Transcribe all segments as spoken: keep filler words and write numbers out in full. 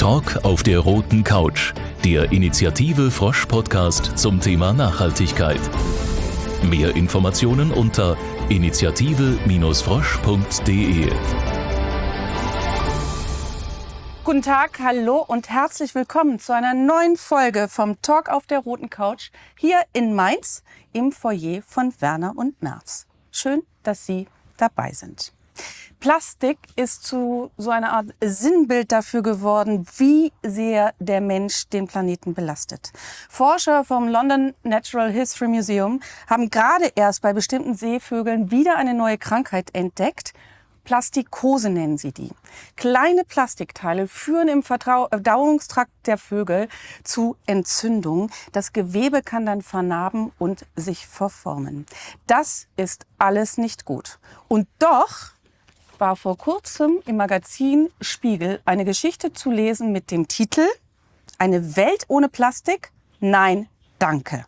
Talk auf der roten Couch, der Initiative Frosch Podcast zum Thema Nachhaltigkeit. Mehr Informationen unter initiative Bindestrich frosch punkt de. Guten Tag, hallo und herzlich willkommen zu einer neuen Folge vom Talk auf der roten Couch hier in Mainz im Foyer von Werner und Merz. Schön, dass Sie dabei sind. Plastik ist zu so einer Art Sinnbild dafür geworden, wie sehr der Mensch den Planeten belastet. Forscher vom London Natural History Museum haben gerade erst bei bestimmten Seevögeln wieder eine neue Krankheit entdeckt. Plastikose nennen sie die. Kleine Plastikteile führen im Verdauungstrakt der Vögel zu Entzündungen. Das Gewebe kann dann vernarben und sich verformen. Das ist alles nicht gut. Und doch war vor kurzem im Magazin Spiegel eine Geschichte zu lesen mit dem Titel Eine Welt ohne Plastik? Nein, danke.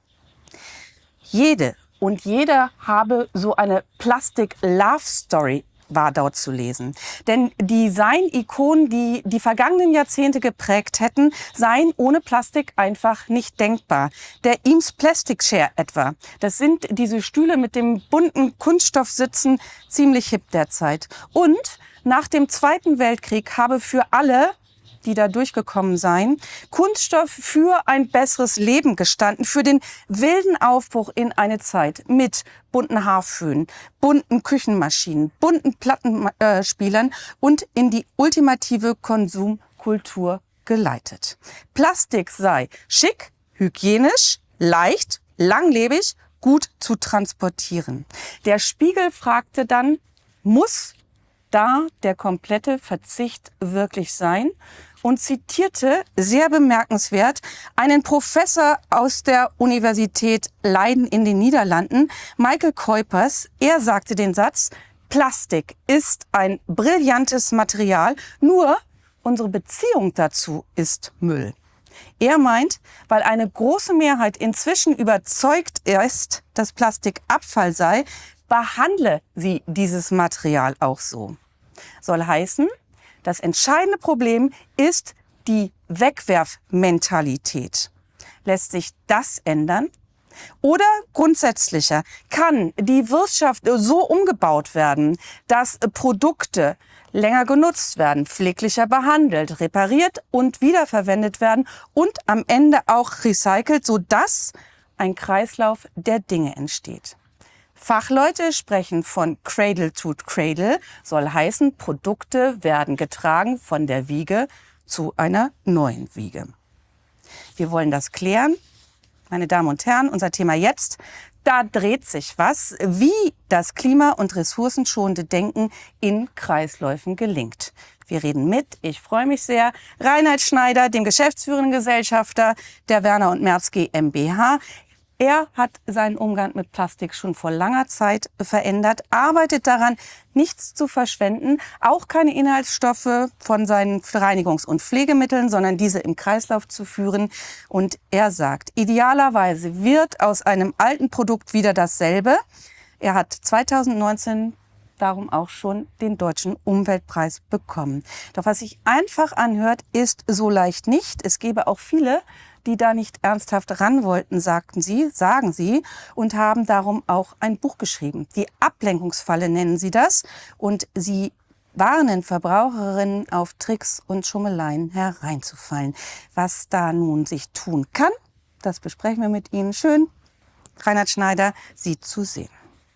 Jede und jeder habe so eine Plastik-Love-Story, war dort zu lesen. Denn die Design-Ikonen, die die vergangenen Jahrzehnte geprägt hätten, seien ohne Plastik einfach nicht denkbar. Der Eames Plastic Chair etwa, das sind diese Stühle mit dem bunten Kunststoffsitzen, ziemlich hip derzeit. Und nach dem Zweiten Weltkrieg habe für alle, die da durchgekommen seien, Kunststoff für ein besseres Leben gestanden, für den wilden Aufbruch in eine Zeit mit bunten Haarföhn, bunten Küchenmaschinen, bunten Plattenspielern äh, und in die ultimative Konsumkultur geleitet. Plastik sei schick, hygienisch, leicht, langlebig, gut zu transportieren. Der Spiegel fragte dann, muss da der komplette Verzicht wirklich sein? Und zitierte, sehr bemerkenswert, einen Professor aus der Universität Leiden in den Niederlanden, Michael Kuipers. Er sagte den Satz, Plastik ist ein brillantes Material, nur unsere Beziehung dazu ist Müll. Er meint, weil eine große Mehrheit inzwischen überzeugt ist, dass Plastik Abfall sei, behandle sie dieses Material auch so. Soll heißen, das entscheidende Problem ist die Wegwerfmentalität. Lässt sich das ändern? Oder grundsätzlicher, kann die Wirtschaft so umgebaut werden, dass Produkte länger genutzt werden, pfleglicher behandelt, repariert und wiederverwendet werden und am Ende auch recycelt, sodass ein Kreislauf der Dinge entsteht? Fachleute sprechen von Cradle to Cradle, soll heißen, Produkte werden getragen von der Wiege zu einer neuen Wiege. Wir wollen das klären. Meine Damen und Herren, unser Thema jetzt, da dreht sich was, wie das klima- und ressourcenschonende Denken in Kreisläufen gelingt. Wir reden mit, ich freue mich sehr, Reinhard Schneider, dem geschäftsführenden Gesellschafter der Werner und Merz GmbH. Er hat seinen Umgang mit Plastik schon vor langer Zeit verändert, arbeitet daran, nichts zu verschwenden, auch keine Inhaltsstoffe von seinen Reinigungs- und Pflegemitteln, sondern diese im Kreislauf zu führen. Und er sagt, idealerweise wird aus einem alten Produkt wieder dasselbe. Er hat zweitausendneunzehn darum auch schon den Deutschen Umweltpreis bekommen. Doch was sich einfach anhört, ist so leicht nicht. Es gäbe auch viele, die da nicht ernsthaft ran wollten, sagten sie, sagen sie, und haben darum auch ein Buch geschrieben. Die Ablenkungsfalle nennen sie das, und sie warnen Verbraucherinnen auf Tricks und Schummeleien hereinzufallen. Was da nun sich tun kann, das besprechen wir mit Ihnen. Schön, Reinhard Schneider, Sie zu sehen.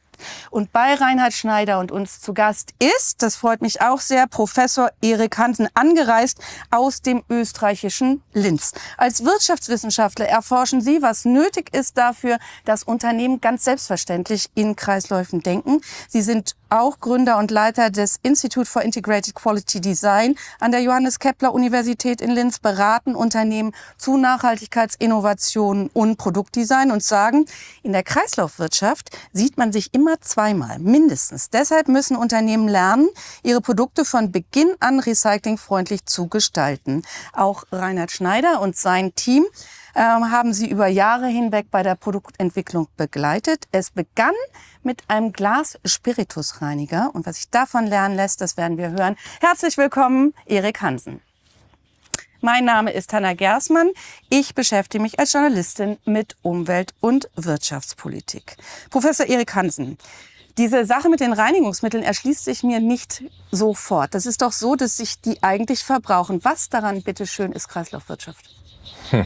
Und bei Reinhard Schneider und uns zu Gast ist, das freut mich auch sehr, Professor Erik Hansen, angereist aus dem österreichischen Linz. Als Wirtschaftswissenschaftler erforschen Sie, was nötig ist dafür, dass Unternehmen ganz selbstverständlich in Kreisläufen denken. Sie sind auch Gründer und Leiter des Institute for Integrated Quality Design an der Johannes Kepler Universität in Linz, beraten Unternehmen zu Nachhaltigkeitsinnovationen und Produktdesign und sagen, in der Kreislaufwirtschaft sieht man sich immer zweimal, mindestens. Deshalb müssen Unternehmen lernen, ihre Produkte von Beginn an recyclingfreundlich zu gestalten. Auch Reinhard Schneider und sein Team ähm, haben sie über Jahre hinweg bei der Produktentwicklung begleitet. Es begann mit einem Glas-Spiritusreiniger. Und was sich davon lernen lässt, das werden wir hören. Herzlich willkommen, Erik Hansen. Mein Name ist Hanna Gersmann. Ich beschäftige mich als Journalistin mit Umwelt- und Wirtschaftspolitik. Professor Erik Hansen, diese Sache mit den Reinigungsmitteln erschließt sich mir nicht sofort. Das ist doch so, dass sich die eigentlich verbrauchen. Was daran, bitteschön, ist Kreislaufwirtschaft? Hm.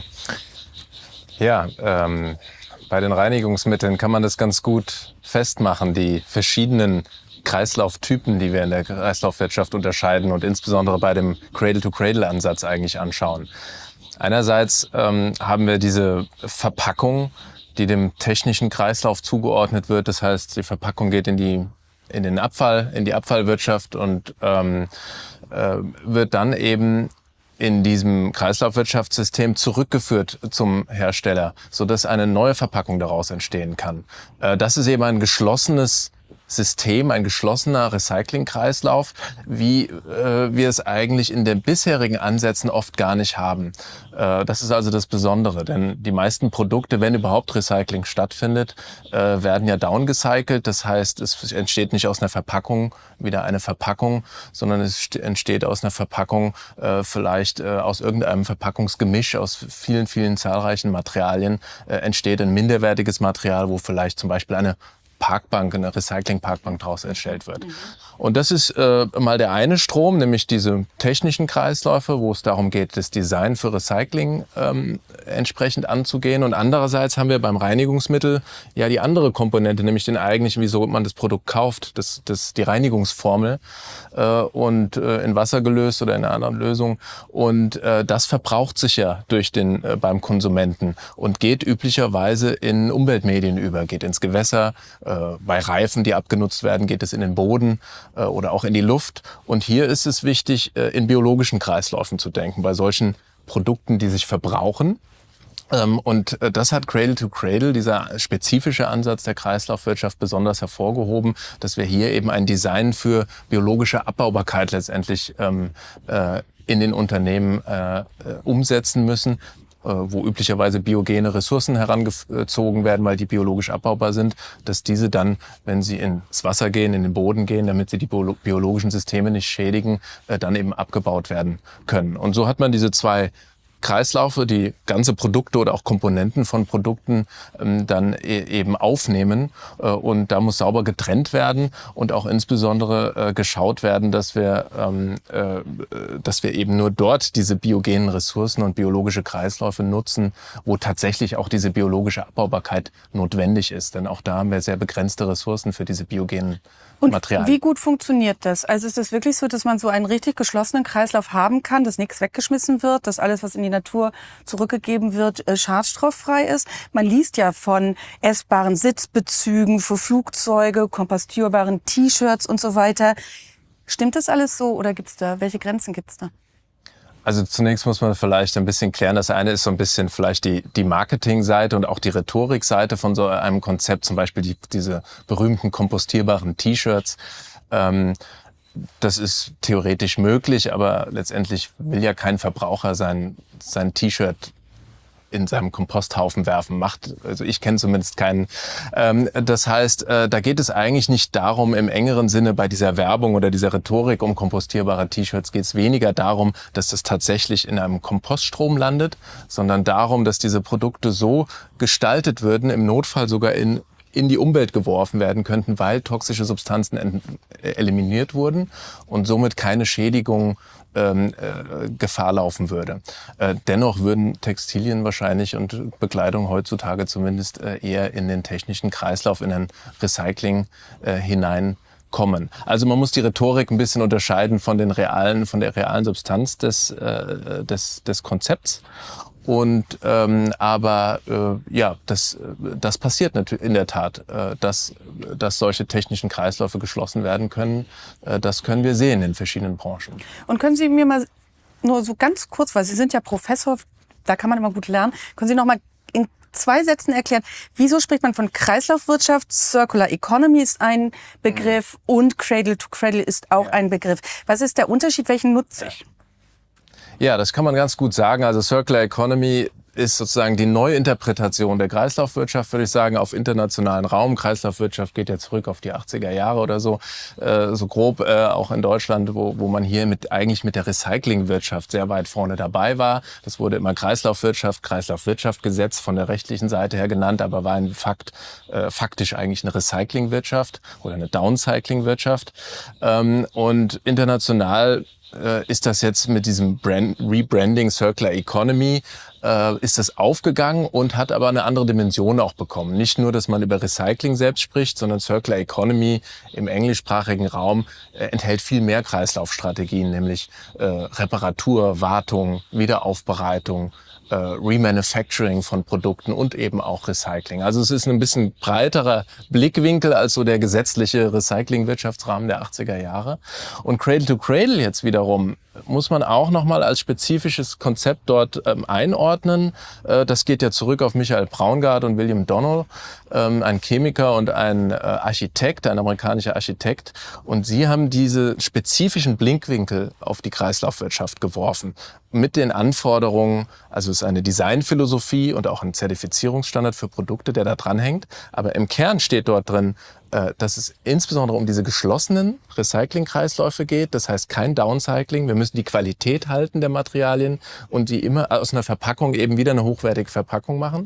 Ja, ähm, bei den Reinigungsmitteln kann man das ganz gut festmachen, die verschiedenen Kreislauftypen, die wir in der Kreislaufwirtschaft unterscheiden und insbesondere bei dem Cradle-to-Cradle-Ansatz eigentlich anschauen. Einerseits ähm, haben wir diese Verpackung, die dem technischen Kreislauf zugeordnet wird. Das heißt, die Verpackung geht in die in den Abfall, in die Abfallwirtschaft und ähm, äh, wird dann eben in diesem Kreislaufwirtschaftssystem zurückgeführt zum Hersteller, sodass eine neue Verpackung daraus entstehen kann. Äh, das ist eben ein geschlossenes System, ein geschlossener Recyclingkreislauf, wie äh, wir es eigentlich in den bisherigen Ansätzen oft gar nicht haben. Äh, das ist also das Besondere, denn die meisten Produkte, wenn überhaupt Recycling stattfindet, äh, werden ja downgecycelt. Das heißt, es entsteht nicht aus einer Verpackung wieder eine Verpackung, sondern es entsteht aus einer Verpackung äh, vielleicht äh, aus irgendeinem Verpackungsgemisch, aus vielen, vielen zahlreichen Materialien äh, entsteht ein minderwertiges Material, wo vielleicht zum Beispiel eine Parkbank, eine Recycling-Parkbank daraus erstellt wird. Und das ist äh, mal der eine Strom, nämlich diese technischen Kreisläufe, wo es darum geht, das Design für Recycling ähm, entsprechend anzugehen. Und andererseits haben wir beim Reinigungsmittel ja die andere Komponente, nämlich den eigentlichen, wieso man das Produkt kauft, das, das, die Reinigungsformel äh, und äh, in Wasser gelöst oder in einer anderen Lösung. Und äh, das verbraucht sich ja durch den äh, beim Konsumenten und geht üblicherweise in Umweltmedien über, geht ins Gewässer. Äh, bei Reifen, die abgenutzt werden, geht es in den Boden äh, oder auch in die Luft. Und hier ist es wichtig, äh, in biologischen Kreisläufen zu denken, bei solchen Produkten, die sich verbrauchen. Ähm, und äh, das hat Cradle to Cradle, dieser spezifische Ansatz der Kreislaufwirtschaft, besonders hervorgehoben, dass wir hier eben ein Design für biologische Abbaubarkeit letztendlich ähm, äh, in den Unternehmen äh, umsetzen müssen, wo üblicherweise biogene Ressourcen herangezogen werden, weil die biologisch abbaubar sind, dass diese dann, wenn sie ins Wasser gehen, in den Boden gehen, damit sie die biologischen Systeme nicht schädigen, dann eben abgebaut werden können. Und so hat man diese zwei Kreislaufe, die ganze Produkte oder auch Komponenten von Produkten ähm, dann e- eben aufnehmen. Äh, und da muss sauber getrennt werden und auch insbesondere äh, geschaut werden, dass wir, ähm, äh, dass wir eben nur dort diese biogenen Ressourcen und biologische Kreisläufe nutzen, wo tatsächlich auch diese biologische Abbaubarkeit notwendig ist. Denn auch da haben wir sehr begrenzte Ressourcen für diese biogenen Und Materialien. Wie gut funktioniert das? Also ist es wirklich so, dass man so einen richtig geschlossenen Kreislauf haben kann, dass nichts weggeschmissen wird, dass alles, was in die Natur zurückgegeben wird, schadstofffrei ist? Man liest ja von essbaren Sitzbezügen für Flugzeuge, kompostierbaren T-Shirts und so weiter. Stimmt das alles so oder gibt's da, welche Grenzen gibt's da? Also zunächst muss man vielleicht ein bisschen klären. Das eine ist so ein bisschen vielleicht die, die Marketingseite und auch die Rhetorikseite von so einem Konzept, zum Beispiel die, diese berühmten kompostierbaren T-Shirts. Ähm, das ist theoretisch möglich, aber letztendlich will ja kein Verbraucher sein, sein T-Shirt in seinem Komposthaufen werfen macht. Also ich kenne zumindest keinen. Ähm, das heißt, äh, da geht es eigentlich nicht darum, im engeren Sinne bei dieser Werbung oder dieser Rhetorik um kompostierbare T-Shirts geht es weniger darum, dass das tatsächlich in einem Kompoststrom landet, sondern darum, dass diese Produkte so gestaltet würden, im Notfall sogar in in die Umwelt geworfen werden könnten, weil toxische Substanzen eliminiert wurden und somit keine Schädigung ähm, äh, Gefahr laufen würde. Äh, dennoch würden Textilien wahrscheinlich und Bekleidung heutzutage zumindest äh, eher in den technischen Kreislauf, in ein Recycling äh, hinein kommen. Also man muss die Rhetorik ein bisschen unterscheiden von den realen, von der realen Substanz des, äh, des, des Konzepts. Und ähm, aber äh, ja, das das passiert natürlich in der Tat, äh, dass dass solche technischen Kreisläufe geschlossen werden können. Äh, das können wir sehen in verschiedenen Branchen. Und können Sie mir mal nur so ganz kurz, weil Sie sind ja Professor, da kann man immer gut lernen, können Sie noch mal in zwei Sätzen erklären, wieso spricht man von Kreislaufwirtschaft? Circular Economy ist ein Begriff mhm. und Cradle to Cradle ist auch ja. ein Begriff. Was ist der Unterschied? Welchen nutze ich? Ja, das kann man ganz gut sagen. Also Circular Economy ist sozusagen die Neuinterpretation der Kreislaufwirtschaft, würde ich sagen, auf internationalen Raum. Kreislaufwirtschaft geht ja zurück auf die achtziger Jahre oder so, äh, so grob, äh, auch in Deutschland, wo, wo man hier mit, eigentlich mit der Recyclingwirtschaft sehr weit vorne dabei war. Das wurde immer Kreislaufwirtschaft, Kreislaufwirtschaftgesetz von der rechtlichen Seite her genannt, aber war in Fakt, äh, faktisch eigentlich eine Recyclingwirtschaft oder eine Downcyclingwirtschaft. Ähm, und international äh, ist das jetzt mit diesem Brand, Rebranding Circular Economy äh, ist das aufgegangen und hat aber eine andere Dimension auch bekommen. Nicht nur, dass man über Recycling selbst spricht, sondern Circular Economy im englischsprachigen Raum äh, enthält viel mehr Kreislaufstrategien, nämlich äh, Reparatur, Wartung, Wiederaufbereitung, äh, Remanufacturing von Produkten und eben auch Recycling. Also es ist ein bisschen breiterer Blickwinkel als so der gesetzliche Recycling-Wirtschaftsrahmen der achtziger Jahre. Und Cradle to Cradle jetzt wiederum muss man auch nochmal als spezifisches Konzept dort ähm, einordnen. Äh, das geht ja zurück auf Michael Braungart und William Donnell, ähm, ein Chemiker und ein äh, Architekt, ein amerikanischer Architekt. Und sie haben diese spezifischen Blickwinkel auf die Kreislaufwirtschaft geworfen. Mit den Anforderungen, also es ist eine Designphilosophie und auch ein Zertifizierungsstandard für Produkte, der da dranhängt. Aber im Kern steht dort drin, dass es insbesondere um diese geschlossenen Recycling-Kreisläufe geht. Das heißt kein Downcycling. Wir müssen die Qualität halten der Materialien und die immer aus einer Verpackung eben wieder eine hochwertige Verpackung machen,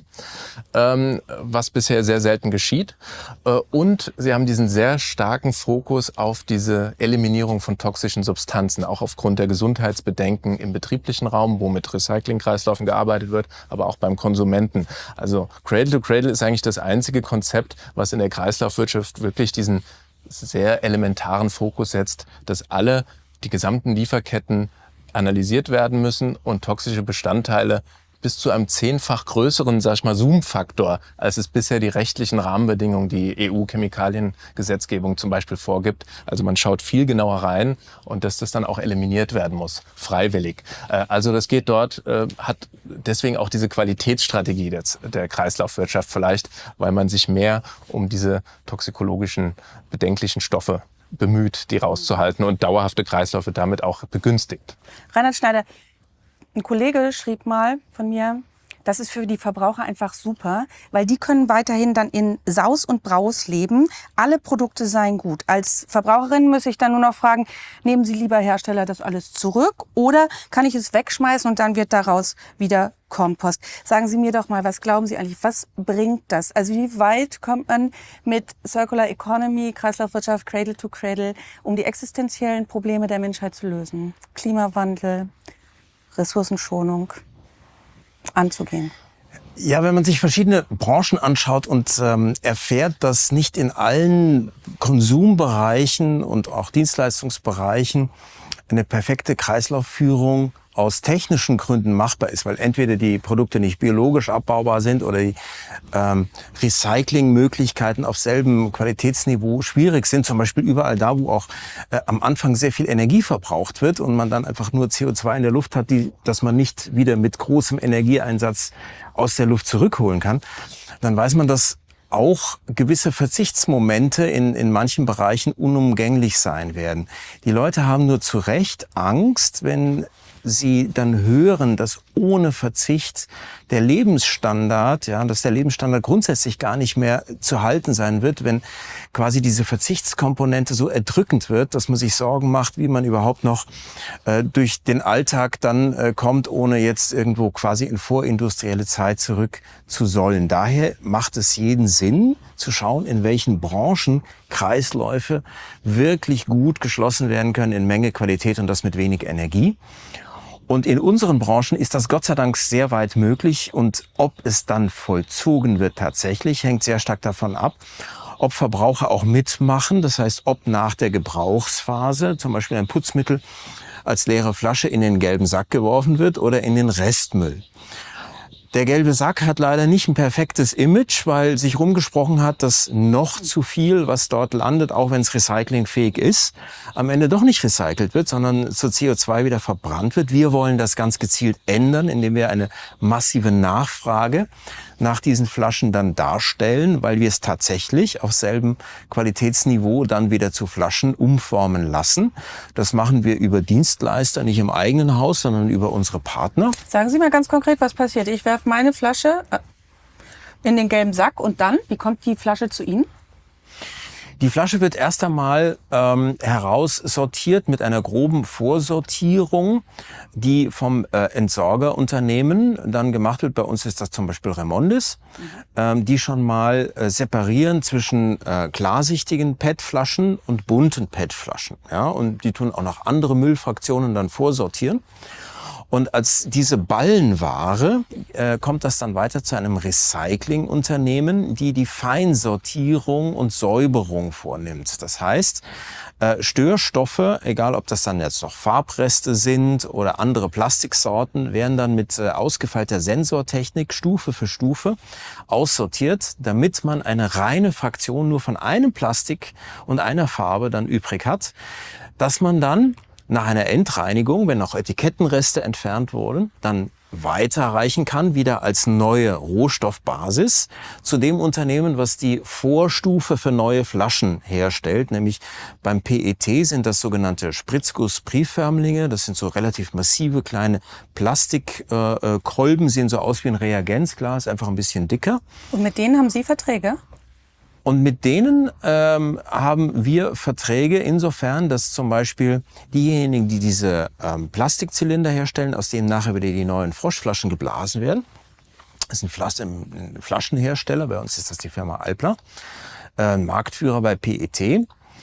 ähm, was bisher sehr selten geschieht. Äh, und sie haben diesen sehr starken Fokus auf diese Eliminierung von toxischen Substanzen, auch aufgrund der Gesundheitsbedenken im betrieblichen Raum, wo mit Recycling-Kreislaufen gearbeitet wird, aber auch beim Konsumenten. Also Cradle to Cradle ist eigentlich das einzige Konzept, was in der Kreislaufwirtschaft wirklich diesen sehr elementaren Fokus setzt, dass alle, die gesamten Lieferketten analysiert werden müssen und toxische Bestandteile bis zu einem zehnfach größeren, sag ich mal, Zoom-Faktor, als es bisher die rechtlichen Rahmenbedingungen, die E U-Chemikaliengesetzgebung zum Beispiel vorgibt. Also man schaut viel genauer rein und dass das dann auch eliminiert werden muss, freiwillig. Also das geht dort, hat deswegen auch diese Qualitätsstrategie der, der Kreislaufwirtschaft vielleicht, weil man sich mehr um diese toxikologischen, bedenklichen Stoffe bemüht, die rauszuhalten und dauerhafte Kreisläufe damit auch begünstigt. Reinhard Schneider, ein Kollege schrieb mal von mir, das ist für die Verbraucher einfach super, weil die können weiterhin dann in Saus und Braus leben. Alle Produkte seien gut. Als Verbraucherin muss ich dann nur noch fragen, nehmen Sie lieber Hersteller das alles zurück oder kann ich es wegschmeißen und dann wird daraus wieder Kompost. Sagen Sie mir doch mal, was glauben Sie eigentlich, was bringt das? Also wie weit kommt man mit Circular Economy, Kreislaufwirtschaft, Cradle to Cradle, um die existenziellen Probleme der Menschheit zu lösen? Klimawandel, Ressourcenschonung anzugehen? Ja, wenn man sich verschiedene Branchen anschaut und ähm, erfährt, dass nicht in allen Konsumbereichen und auch Dienstleistungsbereichen eine perfekte Kreislaufführung aus technischen Gründen machbar ist, weil entweder die Produkte nicht biologisch abbaubar sind oder die ähm, Recyclingmöglichkeiten auf selbem Qualitätsniveau schwierig sind, zum Beispiel überall da, wo auch äh, am Anfang sehr viel Energie verbraucht wird und man dann einfach nur C O zwei in der Luft hat, die, dass man nicht wieder mit großem Energieeinsatz aus der Luft zurückholen kann, dann weiß man, dass auch gewisse Verzichtsmomente in, in manchen Bereichen unumgänglich sein werden. Die Leute haben nur zu Recht Angst, wenn sie dann hören, dass ohne Verzicht der Lebensstandard, ja, dass der Lebensstandard grundsätzlich gar nicht mehr zu halten sein wird, wenn quasi diese Verzichtskomponente so erdrückend wird, dass man sich Sorgen macht, wie man überhaupt noch äh, durch den Alltag dann äh, kommt, ohne jetzt irgendwo quasi in vorindustrielle Zeit zurück zu sollen. Daher macht es jeden Sinn, zu schauen, in welchen Branchen Kreisläufe wirklich gut geschlossen werden können in Menge, Qualität und das mit wenig Energie. Und in unseren Branchen ist das Gott sei Dank sehr weit möglich. Und ob es dann vollzogen wird tatsächlich, hängt sehr stark davon ab, ob Verbraucher auch mitmachen. Das heißt, ob nach der Gebrauchsphase zum Beispiel ein Putzmittel als leere Flasche in den gelben Sack geworfen wird oder in den Restmüll. Der gelbe Sack hat leider nicht ein perfektes Image, weil sich rumgesprochen hat, dass noch zu viel, was dort landet, auch wenn es recyclingfähig ist, am Ende doch nicht recycelt wird, sondern zu C O zwei wieder verbrannt wird. Wir wollen das ganz gezielt ändern, indem wir eine massive Nachfrage nach diesen Flaschen dann darstellen, weil wir es tatsächlich auf selbem Qualitätsniveau dann wieder zu Flaschen umformen lassen. Das machen wir über Dienstleister, nicht im eigenen Haus, sondern über unsere Partner. Sagen Sie mal ganz konkret, was passiert. Ich werfe meine Flasche in den gelben Sack und dann, wie kommt die Flasche zu Ihnen? Die Flasche wird erst einmal ähm, heraussortiert mit einer groben Vorsortierung, die vom äh, Entsorgerunternehmen dann gemacht wird. Bei uns ist das zum Beispiel Remondis, mhm. ähm, die schon mal äh, separieren zwischen äh, klarsichtigen P E T-Flaschen und bunten P E T-Flaschen. Ja? Und die tun auch noch andere Müllfraktionen dann vorsortieren. Und als diese Ballenware äh, kommt das dann weiter zu einem Recyclingunternehmen, die die Feinsortierung und Säuberung vornimmt. Das heißt, äh, Störstoffe, egal ob das dann jetzt noch Farbreste sind oder andere Plastiksorten, werden dann mit äh, ausgefeilter Sensortechnik Stufe für Stufe aussortiert, damit man eine reine Fraktion nur von einem Plastik und einer Farbe dann übrig hat, dass man dann nach einer Endreinigung, wenn noch Etikettenreste entfernt wurden, dann weiterreichen kann, wieder als neue Rohstoffbasis zu dem Unternehmen, was die Vorstufe für neue Flaschen herstellt. Nämlich beim P E T sind das sogenannte Spritzguss-Briefförmlinge. Das sind so relativ massive kleine Plastikkolben, äh, sehen so aus wie ein Reagenzglas, einfach ein bisschen dicker. Und mit denen haben Sie Verträge? Und mit denen ähm, haben wir Verträge insofern, dass zum Beispiel diejenigen, die diese ähm, Plastikzylinder herstellen, aus denen nachher wieder die neuen Froschflaschen geblasen werden, das ist ein, Flas ein Flaschenhersteller, bei uns ist das die Firma Alpla, äh, Marktführer bei P E T,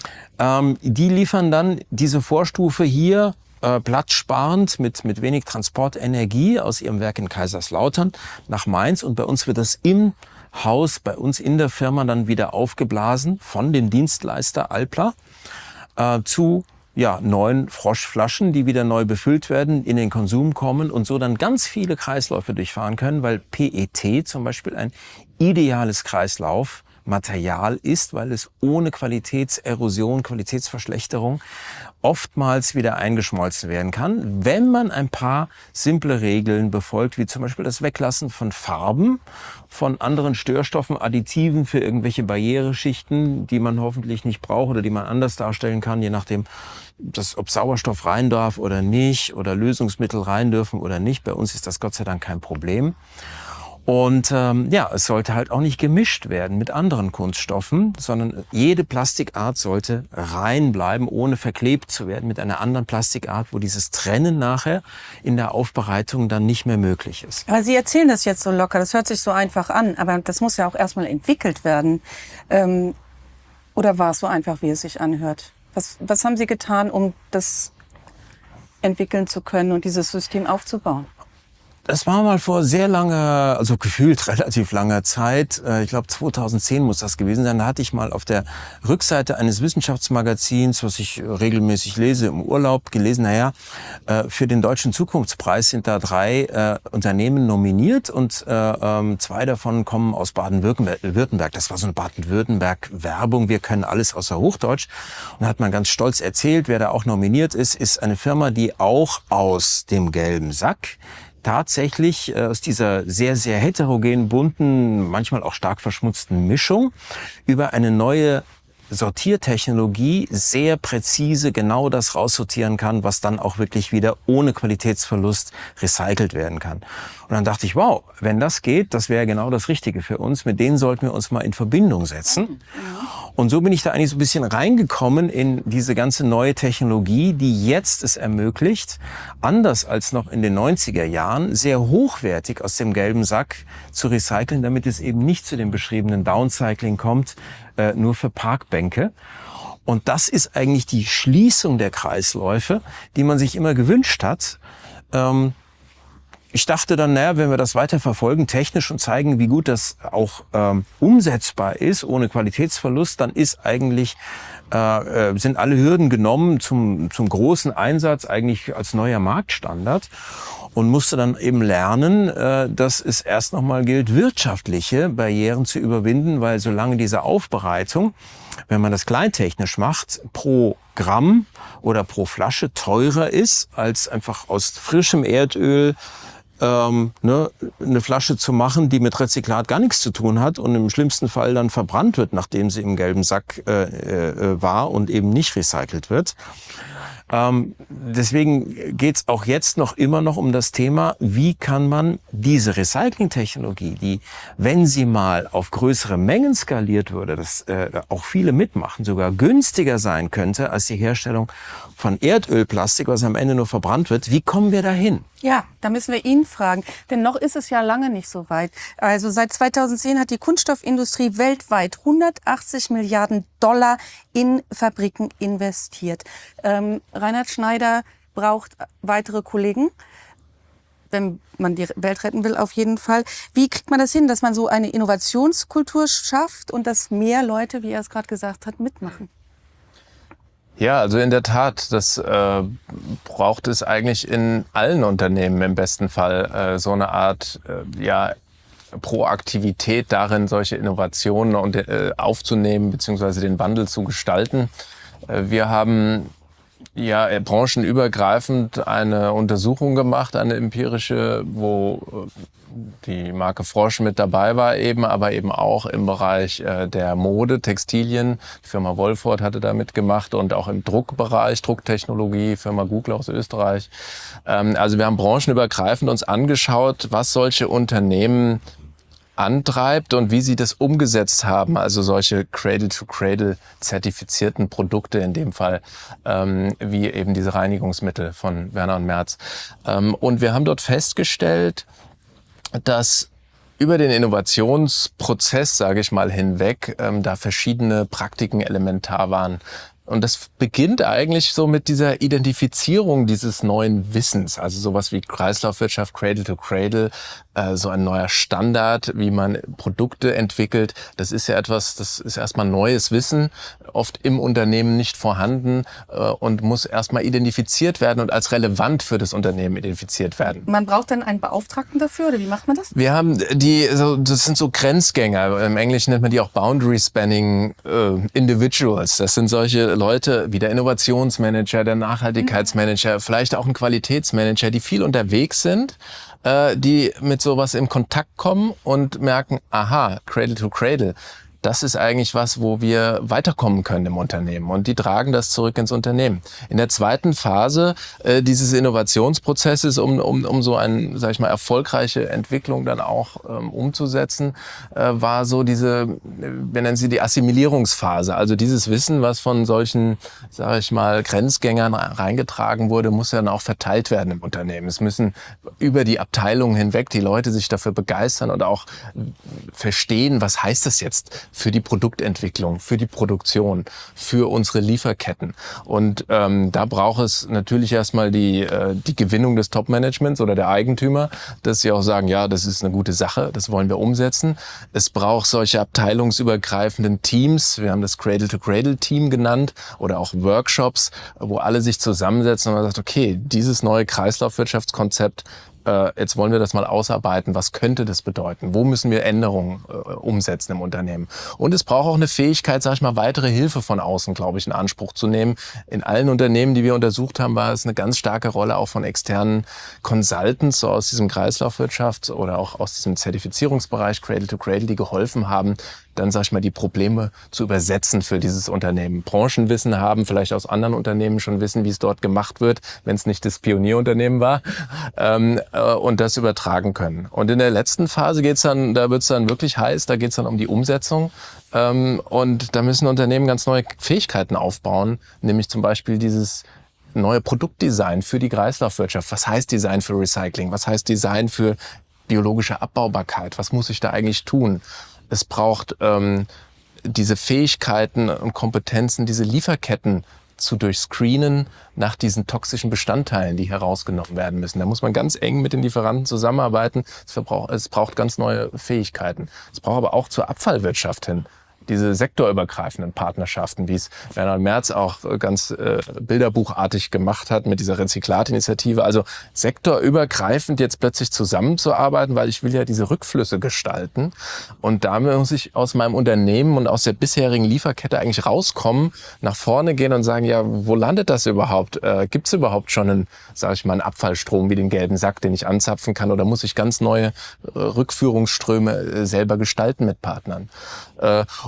ähm, die liefern dann diese Vorstufe hier äh, platzsparend mit, mit wenig Transportenergie aus ihrem Werk in Kaiserslautern nach Mainz, und bei uns wird das im Haus bei uns in der Firma dann wieder aufgeblasen von dem Dienstleister Alpla äh, zu ja, neuen Froschflaschen, die wieder neu befüllt werden, in den Konsum kommen und so dann ganz viele Kreisläufe durchfahren können, weil P E T zum Beispiel ein ideales Kreislaufmaterial ist, weil es ohne Qualitätserosion, Qualitätsverschlechterung oftmals wieder eingeschmolzen werden kann, wenn man ein paar simple Regeln befolgt, wie zum Beispiel das Weglassen von Farben, von anderen Störstoffen, Additiven für irgendwelche Barriereschichten, die man hoffentlich nicht braucht oder die man anders darstellen kann, je nachdem, dass, ob Sauerstoff rein darf oder nicht oder Lösungsmittel rein dürfen oder nicht. Bei uns ist das Gott sei Dank kein Problem. Und ähm, ja, es sollte halt auch nicht gemischt werden mit anderen Kunststoffen, sondern jede Plastikart sollte rein bleiben, ohne verklebt zu werden mit einer anderen Plastikart, wo dieses Trennen nachher in der Aufbereitung dann nicht mehr möglich ist. Aber Sie erzählen das jetzt so locker, das hört sich so einfach an, aber das muss ja auch erstmal entwickelt werden. Ähm, oder war es so einfach, wie es sich anhört? Was, was haben Sie getan, um das entwickeln zu können und dieses System aufzubauen? Das war mal vor sehr langer, also gefühlt relativ langer Zeit, ich glaube zweitausendzehn muss das gewesen sein, da hatte ich mal auf der Rückseite eines Wissenschaftsmagazins, was ich regelmäßig lese im Urlaub, gelesen, naja, für den Deutschen Zukunftspreis sind da drei äh, Unternehmen nominiert und äh, zwei davon kommen aus Baden-Württemberg. Das war so eine Baden-Württemberg-Werbung, wir können alles außer Hochdeutsch. Und da hat man ganz stolz erzählt, wer da auch nominiert ist, ist eine Firma, die auch aus dem gelben Sack tatsächlich aus dieser sehr, sehr heterogenen, bunten, manchmal auch stark verschmutzten Mischung über eine neue Sortiertechnologie sehr präzise genau das raussortieren kann, was dann auch wirklich wieder ohne Qualitätsverlust recycelt werden kann. Und dann dachte ich, wow, wenn das geht, das wäre genau das Richtige für uns. Mit denen sollten wir uns mal in Verbindung setzen. Und so bin ich da eigentlich so ein bisschen reingekommen in diese ganze neue Technologie, die jetzt es ermöglicht, anders als noch in den neunziger Jahren, sehr hochwertig aus dem gelben Sack zu recyceln, damit es eben nicht zu dem beschriebenen Downcycling kommt, äh, nur für Parkbänke. Und das ist eigentlich die Schließung der Kreisläufe, die man sich immer gewünscht hat. Ähm, Ich dachte dann, naja, wenn wir das weiter verfolgen, technisch und zeigen, wie gut das auch ähm, umsetzbar ist, ohne Qualitätsverlust, dann ist eigentlich, äh, sind alle Hürden genommen zum, zum großen Einsatz eigentlich als neuer Marktstandard. Und musste dann eben lernen, äh, dass es erst nochmal gilt, wirtschaftliche Barrieren zu überwinden, weil solange diese Aufbereitung, wenn man das kleintechnisch macht, pro Gramm oder pro Flasche teurer ist, als einfach aus frischem Erdöl ähm, ne, eine Flasche zu machen, die mit Rezyklat gar nichts zu tun hat und im schlimmsten Fall dann verbrannt wird, nachdem sie im gelben Sack äh, äh, war und eben nicht recycelt wird. Ähm, deswegen geht's auch jetzt noch immer noch um das Thema, wie kann man diese Recyclingtechnologie, die, wenn sie mal auf größere Mengen skaliert würde, dass äh, auch viele mitmachen, sogar günstiger sein könnte als die Herstellung von Erdölplastik, was am Ende nur verbrannt wird. Wie kommen wir dahin? Ja, da müssen wir ihn fragen, denn noch ist es ja lange nicht so weit. Also seit zweitausendzehn hat die Kunststoffindustrie weltweit hundertachtzig Milliarden Dollar in Fabriken investiert. Ähm, Reinhard Schneider braucht weitere Kollegen, wenn man die Welt retten will, auf jeden Fall. Wie kriegt man das hin, dass man so eine Innovationskultur schafft und dass mehr Leute, wie er es gerade gesagt hat, mitmachen? Ja, also in der Tat, das äh, braucht es eigentlich in allen Unternehmen im besten Fall äh, so eine Art äh, ja, Proaktivität darin, solche Innovationen und, äh, aufzunehmen bzw. den Wandel zu gestalten. Äh, wir haben ja branchenübergreifend eine Untersuchung gemacht, eine empirische, wo die Marke Frosch mit dabei war eben, aber eben auch im Bereich äh, der Mode, Textilien. Die Firma Wolford hatte da mitgemacht und auch im Druckbereich, Drucktechnologie, Firma Google aus Österreich. Ähm, also wir haben branchenübergreifend uns angeschaut, was solche Unternehmen antreibt und wie sie das umgesetzt haben, also solche Cradle-to-Cradle zertifizierten Produkte in dem Fall, ähm, wie eben diese Reinigungsmittel von Werner und Merz. Ähm, und wir haben dort festgestellt, dass über den Innovationsprozess, sage ich mal, hinweg, ähm, da verschiedene Praktiken elementar waren. Und das beginnt eigentlich so mit dieser Identifizierung dieses neuen Wissens, also sowas wie Kreislaufwirtschaft, Cradle to Cradle, äh, so ein neuer Standard, wie man Produkte entwickelt. Das ist ja etwas, das ist erstmal neues Wissen, oft im Unternehmen nicht vorhanden äh, und muss erstmal identifiziert werden und als relevant für das Unternehmen identifiziert werden. Man braucht dann einen Beauftragten dafür, oder wie macht man das? Wir haben die, so, das sind so Grenzgänger. Im Englischen nennt man die auch Boundary Spanning äh, Individuals. Das sind solche Leute wie der Innovationsmanager, der Nachhaltigkeitsmanager, vielleicht auch ein Qualitätsmanager, die viel unterwegs sind, äh, die mit sowas in Kontakt kommen und merken, aha, Cradle to Cradle. Das ist eigentlich was, wo wir weiterkommen können im Unternehmen. Und die tragen das zurück ins Unternehmen. In der zweiten Phase äh, dieses Innovationsprozesses, um, um, um so eine, sag ich mal, erfolgreiche Entwicklung dann auch ähm, umzusetzen, äh, war so diese, wir nennen sie die Assimilierungsphase. Also dieses Wissen, was von solchen, sag ich mal, Grenzgängern reingetragen wurde, muss dann auch verteilt werden im Unternehmen. Es müssen über die Abteilungen hinweg die Leute sich dafür begeistern und auch verstehen, was heißt das jetzt für die Produktentwicklung, für die Produktion, für unsere Lieferketten. Und ähm, da braucht es natürlich erstmal die, äh, die Gewinnung des Top-Managements oder der Eigentümer, dass sie auch sagen, ja, das ist eine gute Sache, das wollen wir umsetzen. Es braucht solche abteilungsübergreifenden Teams, wir haben das Cradle-to-Cradle-Team genannt, oder auch Workshops, wo alle sich zusammensetzen und man sagt, okay, dieses neue Kreislaufwirtschaftskonzept, jetzt wollen wir das mal ausarbeiten. Was könnte das bedeuten? Wo müssen wir Änderungen äh, umsetzen im Unternehmen? Und es braucht auch eine Fähigkeit, sag ich mal, weitere Hilfe von außen, glaube ich, in Anspruch zu nehmen. In allen Unternehmen, die wir untersucht haben, war es eine ganz starke Rolle auch von externen Consultants, so aus diesem Kreislaufwirtschaft oder auch aus diesem Zertifizierungsbereich Cradle to Cradle, die geholfen haben, dann, sag ich mal, die Probleme zu übersetzen für dieses Unternehmen. Branchenwissen haben, vielleicht aus anderen Unternehmen schon wissen, wie es dort gemacht wird, wenn es nicht das Pionierunternehmen war, ähm, äh, und das übertragen können. Und in der letzten Phase geht's dann, da wird's dann wirklich heiß, da geht's dann um die Umsetzung. Ähm, und da müssen Unternehmen ganz neue Fähigkeiten aufbauen, nämlich zum Beispiel dieses neue Produktdesign für die Kreislaufwirtschaft. Was heißt Design für Recycling? Was heißt Design für biologische Abbaubarkeit? Was muss ich da eigentlich tun? Es braucht ähm, diese Fähigkeiten und Kompetenzen, diese Lieferketten zu durchscreenen nach diesen toxischen Bestandteilen, die herausgenommen werden müssen. Da muss man ganz eng mit den Lieferanten zusammenarbeiten. Es, verbraucht, es braucht ganz neue Fähigkeiten. Es braucht aber auch zur Abfallwirtschaft hin diese sektorübergreifenden Partnerschaften, wie es Werner und Merz auch ganz äh, bilderbuchartig gemacht hat mit dieser Rezyklatinitiative. Also sektorübergreifend jetzt plötzlich zusammenzuarbeiten, weil ich will ja diese Rückflüsse gestalten. Und da muss ich aus meinem Unternehmen und aus der bisherigen Lieferkette eigentlich rauskommen, nach vorne gehen und sagen, ja, wo landet das überhaupt? Äh, Gibt es überhaupt schon einen, sage ich mal, einen Abfallstrom wie den gelben Sack, den ich anzapfen kann? Oder muss ich ganz neue äh, Rückführungsströme äh, selber gestalten mit Partnern? Äh,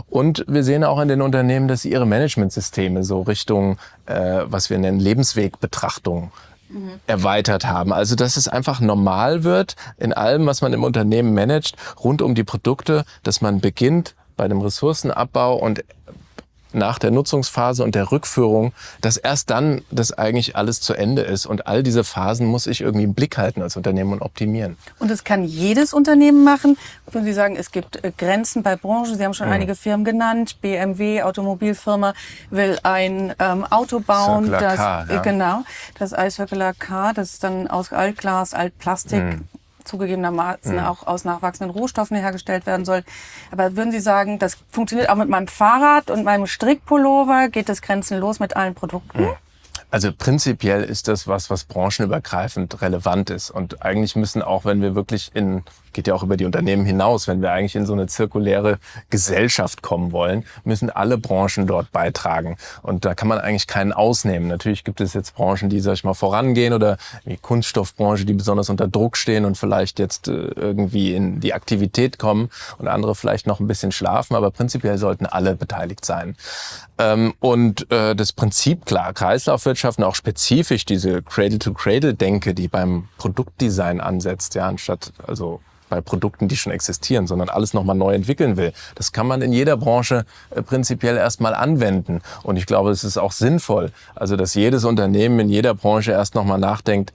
Und wir sehen auch in den Unternehmen, dass sie ihre Managementsysteme so Richtung, äh, was wir nennen, Lebenswegbetrachtung mhm. erweitert haben. Also dass es einfach normal wird, in allem, was man im Unternehmen managt, rund um die Produkte, dass man beginnt bei dem Ressourcenabbau und nach der Nutzungsphase und der Rückführung, dass erst dann das eigentlich alles zu Ende ist. Und all diese Phasen muss ich irgendwie im Blick halten als Unternehmen und optimieren. Und das kann jedes Unternehmen machen. Wenn Sie sagen, es gibt Grenzen bei Branchen, Sie haben schon mhm. einige Firmen genannt, B M W, Automobilfirma, will ein ähm, Auto bauen. Circular das, Car, ja. Genau, das iCircular Car, das ist dann aus Altglas, Altplastik, mhm. zugegebenermaßen mhm. auch aus nachwachsenden Rohstoffen hergestellt werden soll. Aber würden Sie sagen, das funktioniert auch mit meinem Fahrrad und meinem Strickpullover? Geht das grenzenlos mit allen Produkten? Mhm. Also prinzipiell ist das was, was branchenübergreifend relevant ist. Und eigentlich müssen auch, wenn wir wirklich in, geht ja auch über die Unternehmen hinaus, wenn wir eigentlich in so eine zirkuläre Gesellschaft kommen wollen, müssen alle Branchen dort beitragen. Und da kann man eigentlich keinen ausnehmen. Natürlich gibt es jetzt Branchen, die, sag ich mal, vorangehen oder die Kunststoffbranche, die besonders unter Druck stehen und vielleicht jetzt äh, irgendwie in die Aktivität kommen und andere vielleicht noch ein bisschen schlafen. Aber prinzipiell sollten alle beteiligt sein. Ähm, und äh, das Prinzip, klar, Kreislaufwirtschaft und auch spezifisch diese Cradle-to-Cradle-Denke, die beim Produktdesign ansetzt, ja, anstatt also bei Produkten, die schon existieren, sondern alles nochmal neu entwickeln will. Das kann man in jeder Branche äh, prinzipiell erstmal anwenden. Und ich glaube, es ist auch sinnvoll, also dass jedes Unternehmen in jeder Branche erst nochmal nachdenkt,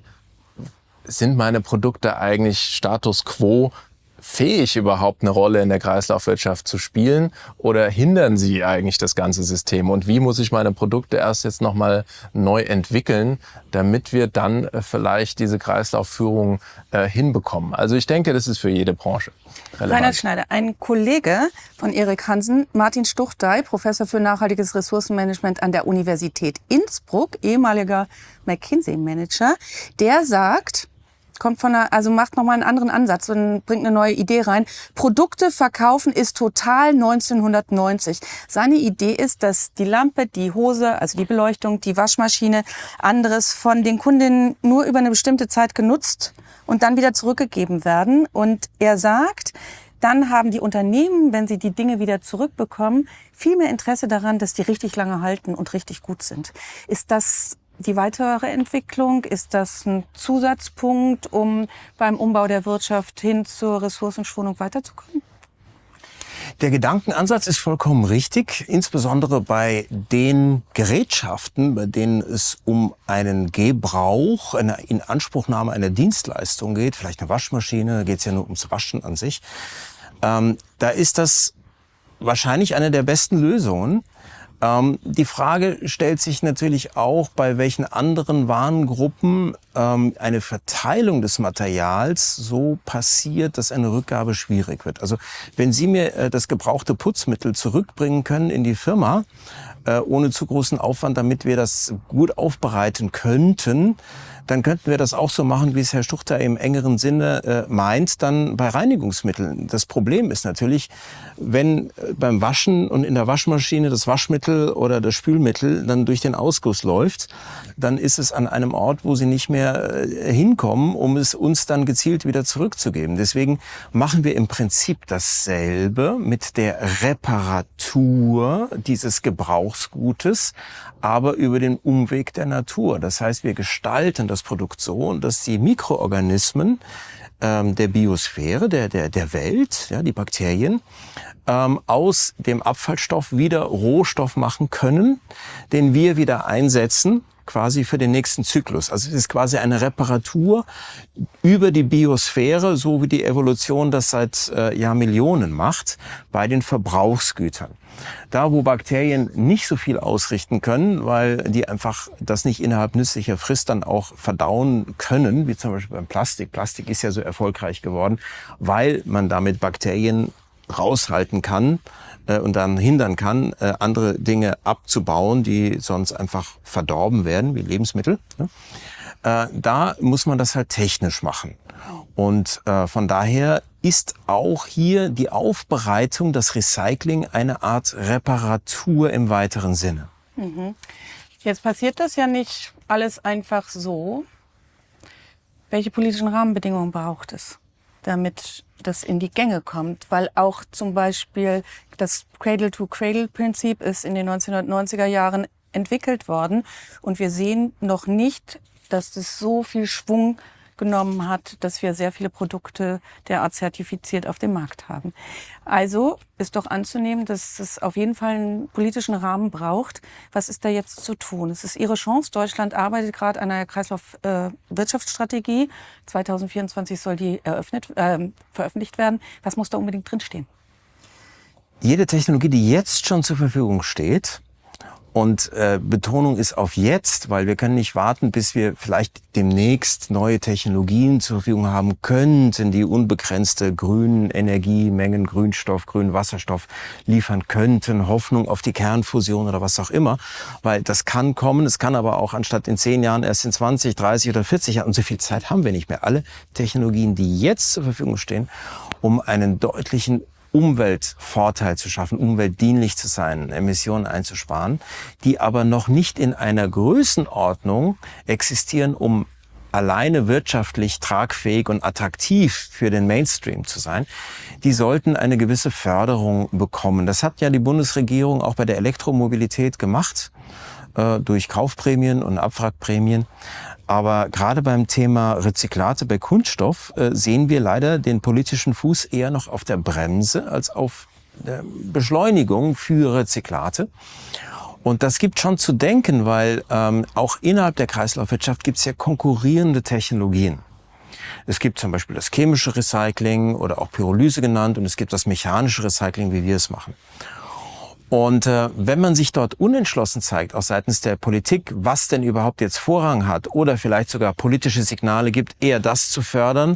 sind meine Produkte eigentlich Status quo fähig, überhaupt eine Rolle in der Kreislaufwirtschaft zu spielen, oder hindern sie eigentlich das ganze System? Und wie muss ich meine Produkte erst jetzt nochmal neu entwickeln, damit wir dann vielleicht diese Kreislaufführung äh, hinbekommen? Also ich denke, das ist für jede Branche relevant. Reinhard Schneider, ein Kollege von Erik Hansen, Martin Stuchdey, Professor für nachhaltiges Ressourcenmanagement an der Universität Innsbruck, ehemaliger McKinsey-Manager, der sagt, kommt von einer, also macht nochmal einen anderen Ansatz und bringt eine neue Idee rein. Produkte verkaufen ist total neunzehnhundertneunzig. Seine Idee ist, dass die Lampe, die Hose, also die Beleuchtung, die Waschmaschine, anderes von den Kundinnen nur über eine bestimmte Zeit genutzt und dann wieder zurückgegeben werden. Und er sagt, dann haben die Unternehmen, wenn sie die Dinge wieder zurückbekommen, viel mehr Interesse daran, dass die richtig lange halten und richtig gut sind. Ist das die weitere Entwicklung? Ist das ein Zusatzpunkt, um beim Umbau der Wirtschaft hin zur Ressourcenschonung weiterzukommen? Der Gedankenansatz ist vollkommen richtig, insbesondere bei den Gerätschaften, bei denen es um einen Gebrauch, eine Inanspruchnahme einer Dienstleistung geht, vielleicht eine Waschmaschine, da geht es ja nur ums Waschen an sich. Ähm, da ist das wahrscheinlich eine der besten Lösungen. Ähm, die Frage stellt sich natürlich auch, bei welchen anderen Warengruppen ähm, eine Verteilung des Materials so passiert, dass eine Rückgabe schwierig wird. Also wenn Sie mir äh, das gebrauchte Putzmittel zurückbringen können in die Firma, äh, ohne zu großen Aufwand, damit wir das gut aufbereiten könnten, dann könnten wir das auch so machen, wie es Herr Stuchter im engeren Sinne äh, meint, dann bei Reinigungsmitteln. Das Problem ist natürlich, wenn äh, beim Waschen und in der Waschmaschine das Waschmittel oder das Spülmittel dann durch den Ausguss läuft, dann ist es an einem Ort, wo sie nicht mehr äh, hinkommen, um es uns dann gezielt wieder zurückzugeben. Deswegen machen wir im Prinzip dasselbe mit der Reparatur dieses Gebrauchsgutes, aber über den Umweg der Natur. Das heißt, wir gestalten das Produkt so, dass die Mikroorganismen ähm, der Biosphäre, der, der, der Welt, ja, die Bakterien, ähm, aus dem Abfallstoff wieder Rohstoff machen können, den wir wieder einsetzen, quasi für den nächsten Zyklus. Also es ist quasi eine Reparatur über die Biosphäre, so wie die Evolution das seit äh, Jahrmillionen macht, bei den Verbrauchsgütern. Da, wo Bakterien nicht so viel ausrichten können, weil die einfach das nicht innerhalb nützlicher Frist dann auch verdauen können, wie zum Beispiel beim Plastik. Plastik ist ja so erfolgreich geworden, weil man damit Bakterien raushalten kann äh, und dann hindern kann, äh, andere Dinge abzubauen, die sonst einfach verdorben werden, wie Lebensmittel. Ne? Äh, da muss man das halt technisch machen. Und äh, von daher ist auch hier die Aufbereitung, das Recycling eine Art Reparatur im weiteren Sinne. Mhm. Jetzt passiert das ja nicht alles einfach so. Welche politischen Rahmenbedingungen braucht es? damit das in die Gänge kommt. Weil auch zum Beispiel das Cradle-to-Cradle-Prinzip ist in den neunzehnhundertneunziger Jahren entwickelt worden. Und wir sehen noch nicht, dass das so viel Schwung genommen hat, dass wir sehr viele Produkte derart zertifiziert auf dem Markt haben. Also ist doch anzunehmen, dass es auf jeden Fall einen politischen Rahmen braucht. Was ist da jetzt zu tun? Es ist Ihre Chance. Deutschland arbeitet gerade an einer Kreislaufwirtschaftsstrategie. Äh, zweitausendvierundzwanzig soll die eröffnet, äh, veröffentlicht werden. Was muss da unbedingt drinstehen? Jede Technologie, die jetzt schon zur Verfügung steht, und äh, Betonung ist auf jetzt, weil wir können nicht warten, bis wir vielleicht demnächst neue Technologien zur Verfügung haben könnten, die unbegrenzte grünen Energiemengen, Grünstoff, grünen Wasserstoff liefern könnten, Hoffnung auf die Kernfusion oder was auch immer. Weil das kann kommen, es kann aber auch anstatt in zehn Jahren erst in zwanzig, dreißig oder vierzig Jahren. Und so viel Zeit haben wir nicht mehr. Alle Technologien, die jetzt zur Verfügung stehen, um einen deutlichen Umweltvorteil zu schaffen, umweltdienlich zu sein, Emissionen einzusparen, die aber noch nicht in einer Größenordnung existieren, um alleine wirtschaftlich tragfähig und attraktiv für den Mainstream zu sein, die sollten eine gewisse Förderung bekommen. Das hat ja die Bundesregierung auch bei der Elektromobilität gemacht, äh, durch Kaufprämien und Abwrackprämien. Aber gerade beim Thema Rezyklate bei Kunststoff äh, sehen wir leider den politischen Fuß eher noch auf der Bremse als auf der Beschleunigung für Rezyklate. Und das gibt schon zu denken, weil ähm, auch innerhalb der Kreislaufwirtschaft gibt es ja konkurrierende Technologien. Es gibt zum Beispiel das chemische Recycling oder auch Pyrolyse genannt und es gibt das mechanische Recycling, wie wir es machen. Und äh, wenn man sich dort unentschlossen zeigt, auch seitens der Politik, was denn überhaupt jetzt Vorrang hat oder vielleicht sogar politische Signale gibt, eher das zu fördern,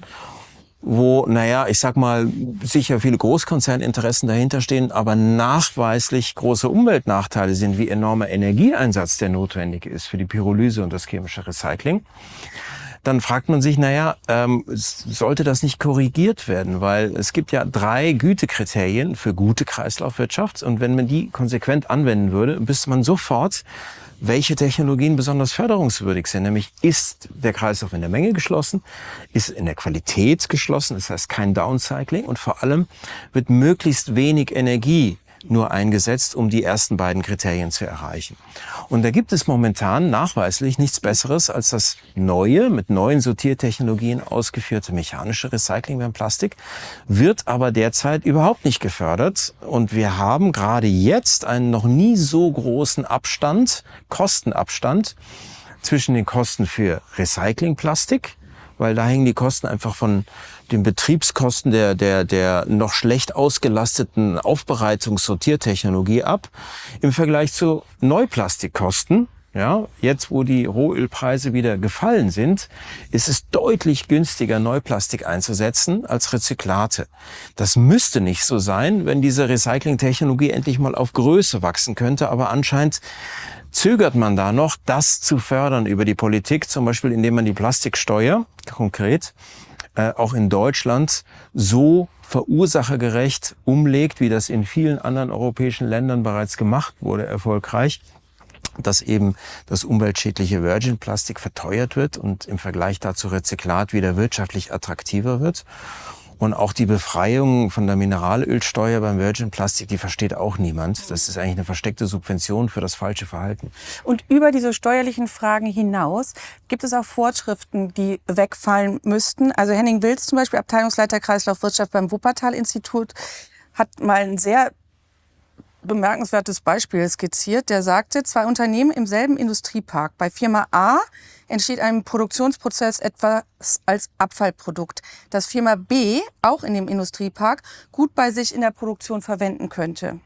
wo, naja, ich sag mal, sicher viele Großkonzerninteressen dahinter stehen, aber nachweislich große Umweltnachteile sind, wie enormer Energieeinsatz, der notwendig ist für die Pyrolyse und das chemische Recycling, dann fragt man sich, naja, ähm, sollte das nicht korrigiert werden? Weil es gibt ja drei Gütekriterien für gute Kreislaufwirtschaft. Und wenn man die konsequent anwenden würde, wüsste man sofort, welche Technologien besonders förderungswürdig sind. Nämlich, ist der Kreislauf in der Menge geschlossen, ist in der Qualität geschlossen, das heißt kein Downcycling. Und vor allem wird möglichst wenig Energie nur eingesetzt, um die ersten beiden Kriterien zu erreichen. Und da gibt es momentan nachweislich nichts Besseres als das neue, mit neuen Sortiertechnologien ausgeführte mechanische Recycling beim Plastik, wird aber derzeit überhaupt nicht gefördert. Und wir haben gerade jetzt einen noch nie so großen Abstand, Kostenabstand zwischen den Kosten für Recyclingplastik, weil da hängen die Kosten einfach von den Betriebskosten der, der, der noch schlecht ausgelasteten Aufbereitungs-Sortiertechnologie ab, im Vergleich zu Neuplastikkosten. Ja, jetzt, wo die Rohölpreise wieder gefallen sind, ist es deutlich günstiger, Neuplastik einzusetzen als Rezyklate. Das müsste nicht so sein, wenn diese Recyclingtechnologie endlich mal auf Größe wachsen könnte, aber anscheinend zögert man da noch, das zu fördern über die Politik, zum Beispiel indem man die Plastiksteuer konkret äh, auch in Deutschland so verursachergerecht umlegt, wie das in vielen anderen europäischen Ländern bereits gemacht wurde, erfolgreich, dass eben das umweltschädliche Virgin-Plastik verteuert wird und im Vergleich dazu Rezyklat wieder wirtschaftlich attraktiver wird. Und auch die Befreiung von der Mineralölsteuer beim Virgin-Plastik, die versteht auch niemand. Das ist eigentlich eine versteckte Subvention für das falsche Verhalten. Und über diese steuerlichen Fragen hinaus gibt es auch Vorschriften, die wegfallen müssten. Also Henning Wilz zum Beispiel, Abteilungsleiter Kreislaufwirtschaft beim Wuppertal-Institut, hat mal ein sehr bemerkenswertes Beispiel skizziert. Der sagte, zwei Unternehmen im selben Industriepark. Bei Firma A entsteht ein Produktionsprozess etwas als Abfallprodukt, das Firma B, auch in dem Industriepark, gut bei sich in der Produktion verwenden könnte.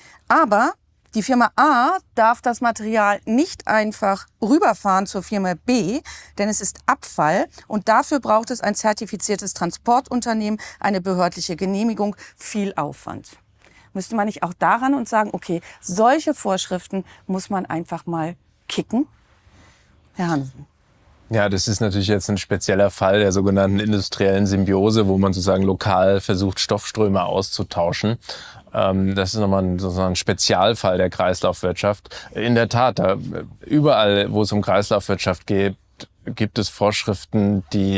Aber die Firma A darf das Material nicht einfach rüberfahren zur Firma B, denn es ist Abfall und dafür braucht es ein zertifiziertes Transportunternehmen, eine behördliche Genehmigung, viel Aufwand. Müsste man nicht auch daran und sagen, okay, solche Vorschriften muss man einfach mal kicken? Herr Hansen. Ja, das ist natürlich jetzt ein spezieller Fall der sogenannten industriellen Symbiose, wo man sozusagen lokal versucht, Stoffströme auszutauschen. Das ist nochmal ein, sozusagen ein Spezialfall der Kreislaufwirtschaft. In der Tat, da, überall, wo es um Kreislaufwirtschaft geht, gibt es Vorschriften, die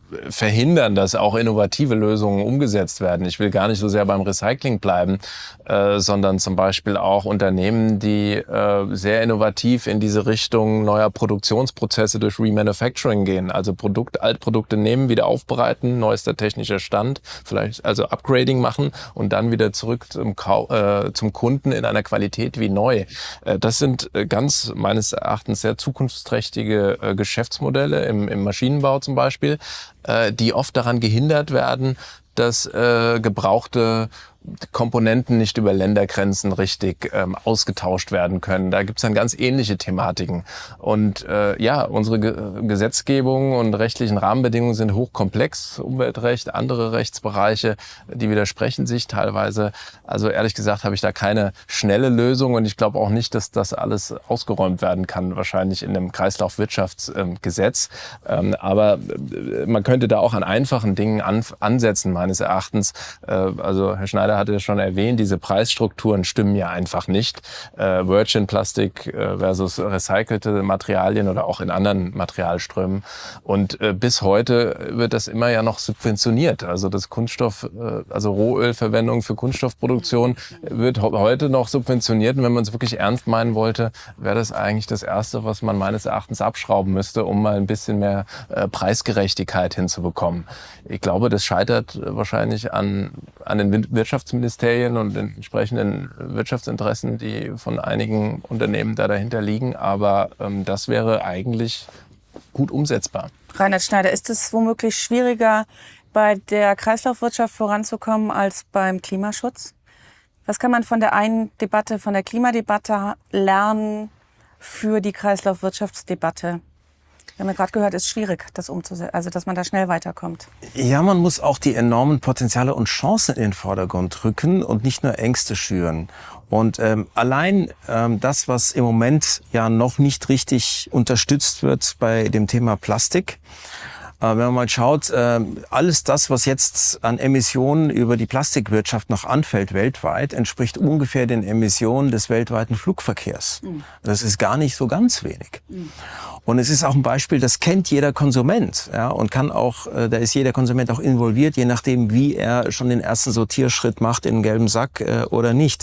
verhindern, dass auch innovative Lösungen umgesetzt werden. Ich will gar nicht so sehr beim Recycling bleiben, äh, sondern zum Beispiel auch Unternehmen, die äh, sehr innovativ in diese Richtung neuer Produktionsprozesse durch Remanufacturing gehen. Also Produkt, Altprodukte nehmen, wieder aufbereiten, neuester technischer Stand, vielleicht also Upgrading machen und dann wieder zurück zum, Kau äh, zum Kunden in einer Qualität wie neu. Äh, das sind äh, ganz meines Erachtens sehr zukunftsträchtige äh, Geschäftsmodelle im, im Maschinenbau zum Beispiel, äh, die oft daran gehindert werden, dass äh, gebrauchte Komponenten nicht über Ländergrenzen richtig ähm, ausgetauscht werden können. Da gibt's dann ganz ähnliche Thematiken. Und äh, ja, unsere Ge Gesetzgebung und rechtlichen Rahmenbedingungen sind hochkomplex. Umweltrecht, andere Rechtsbereiche, die widersprechen sich teilweise. Also ehrlich gesagt habe ich da keine schnelle Lösung und ich glaube auch nicht, dass das alles ausgeräumt werden kann, wahrscheinlich in einem Kreislaufwirtschaftsgesetz. Ähm, aber man könnte da auch an einfachen Dingen an ansetzen, meines Erachtens. Äh, also Herr Schneider hatte ja schon erwähnt, diese Preisstrukturen stimmen ja einfach nicht. Äh, Virgin Plastik äh, versus recycelte Materialien oder auch in anderen Materialströmen. Und äh, bis heute wird das immer ja noch subventioniert. Also das Kunststoff, äh, also Rohölverwendung für Kunststoffproduktion wird heute noch subventioniert. Und wenn man es wirklich ernst meinen wollte, wäre das eigentlich das Erste, was man meines Erachtens abschrauben müsste, um mal ein bisschen mehr äh, Preisgerechtigkeit hinzubekommen. Ich glaube, das scheitert wahrscheinlich an, an den Wirtschafts Wirtschaftsministerien und den entsprechenden Wirtschaftsinteressen, die von einigen Unternehmen da dahinter liegen. Aber ähm, das wäre eigentlich gut umsetzbar. Reinhard Schneider, ist es womöglich schwieriger, bei der Kreislaufwirtschaft voranzukommen als beim Klimaschutz? Was kann man von der einen Debatte, von der Klimadebatte lernen für die Kreislaufwirtschaftsdebatte? Wir haben ja gerade gehört, es ist schwierig, das umzusetzen, also dass man da schnell weiterkommt. Ja, man muss auch die enormen Potenziale und Chancen in den Vordergrund rücken und nicht nur Ängste schüren. Und ähm, allein ähm, das, was im Moment ja noch nicht richtig unterstützt wird bei dem Thema Plastik, äh, wenn man mal schaut, äh, alles das, was jetzt an Emissionen über die Plastikwirtschaft noch anfällt weltweit, entspricht ungefähr den Emissionen des weltweiten Flugverkehrs. Mhm. Das ist gar nicht so ganz wenig. Mhm. Und es ist auch ein Beispiel, das kennt jeder Konsument, ja, und kann auch, äh, da ist jeder Konsument auch involviert, je nachdem, wie er schon den ersten Sortierschritt macht in einen gelben Sack äh, oder nicht.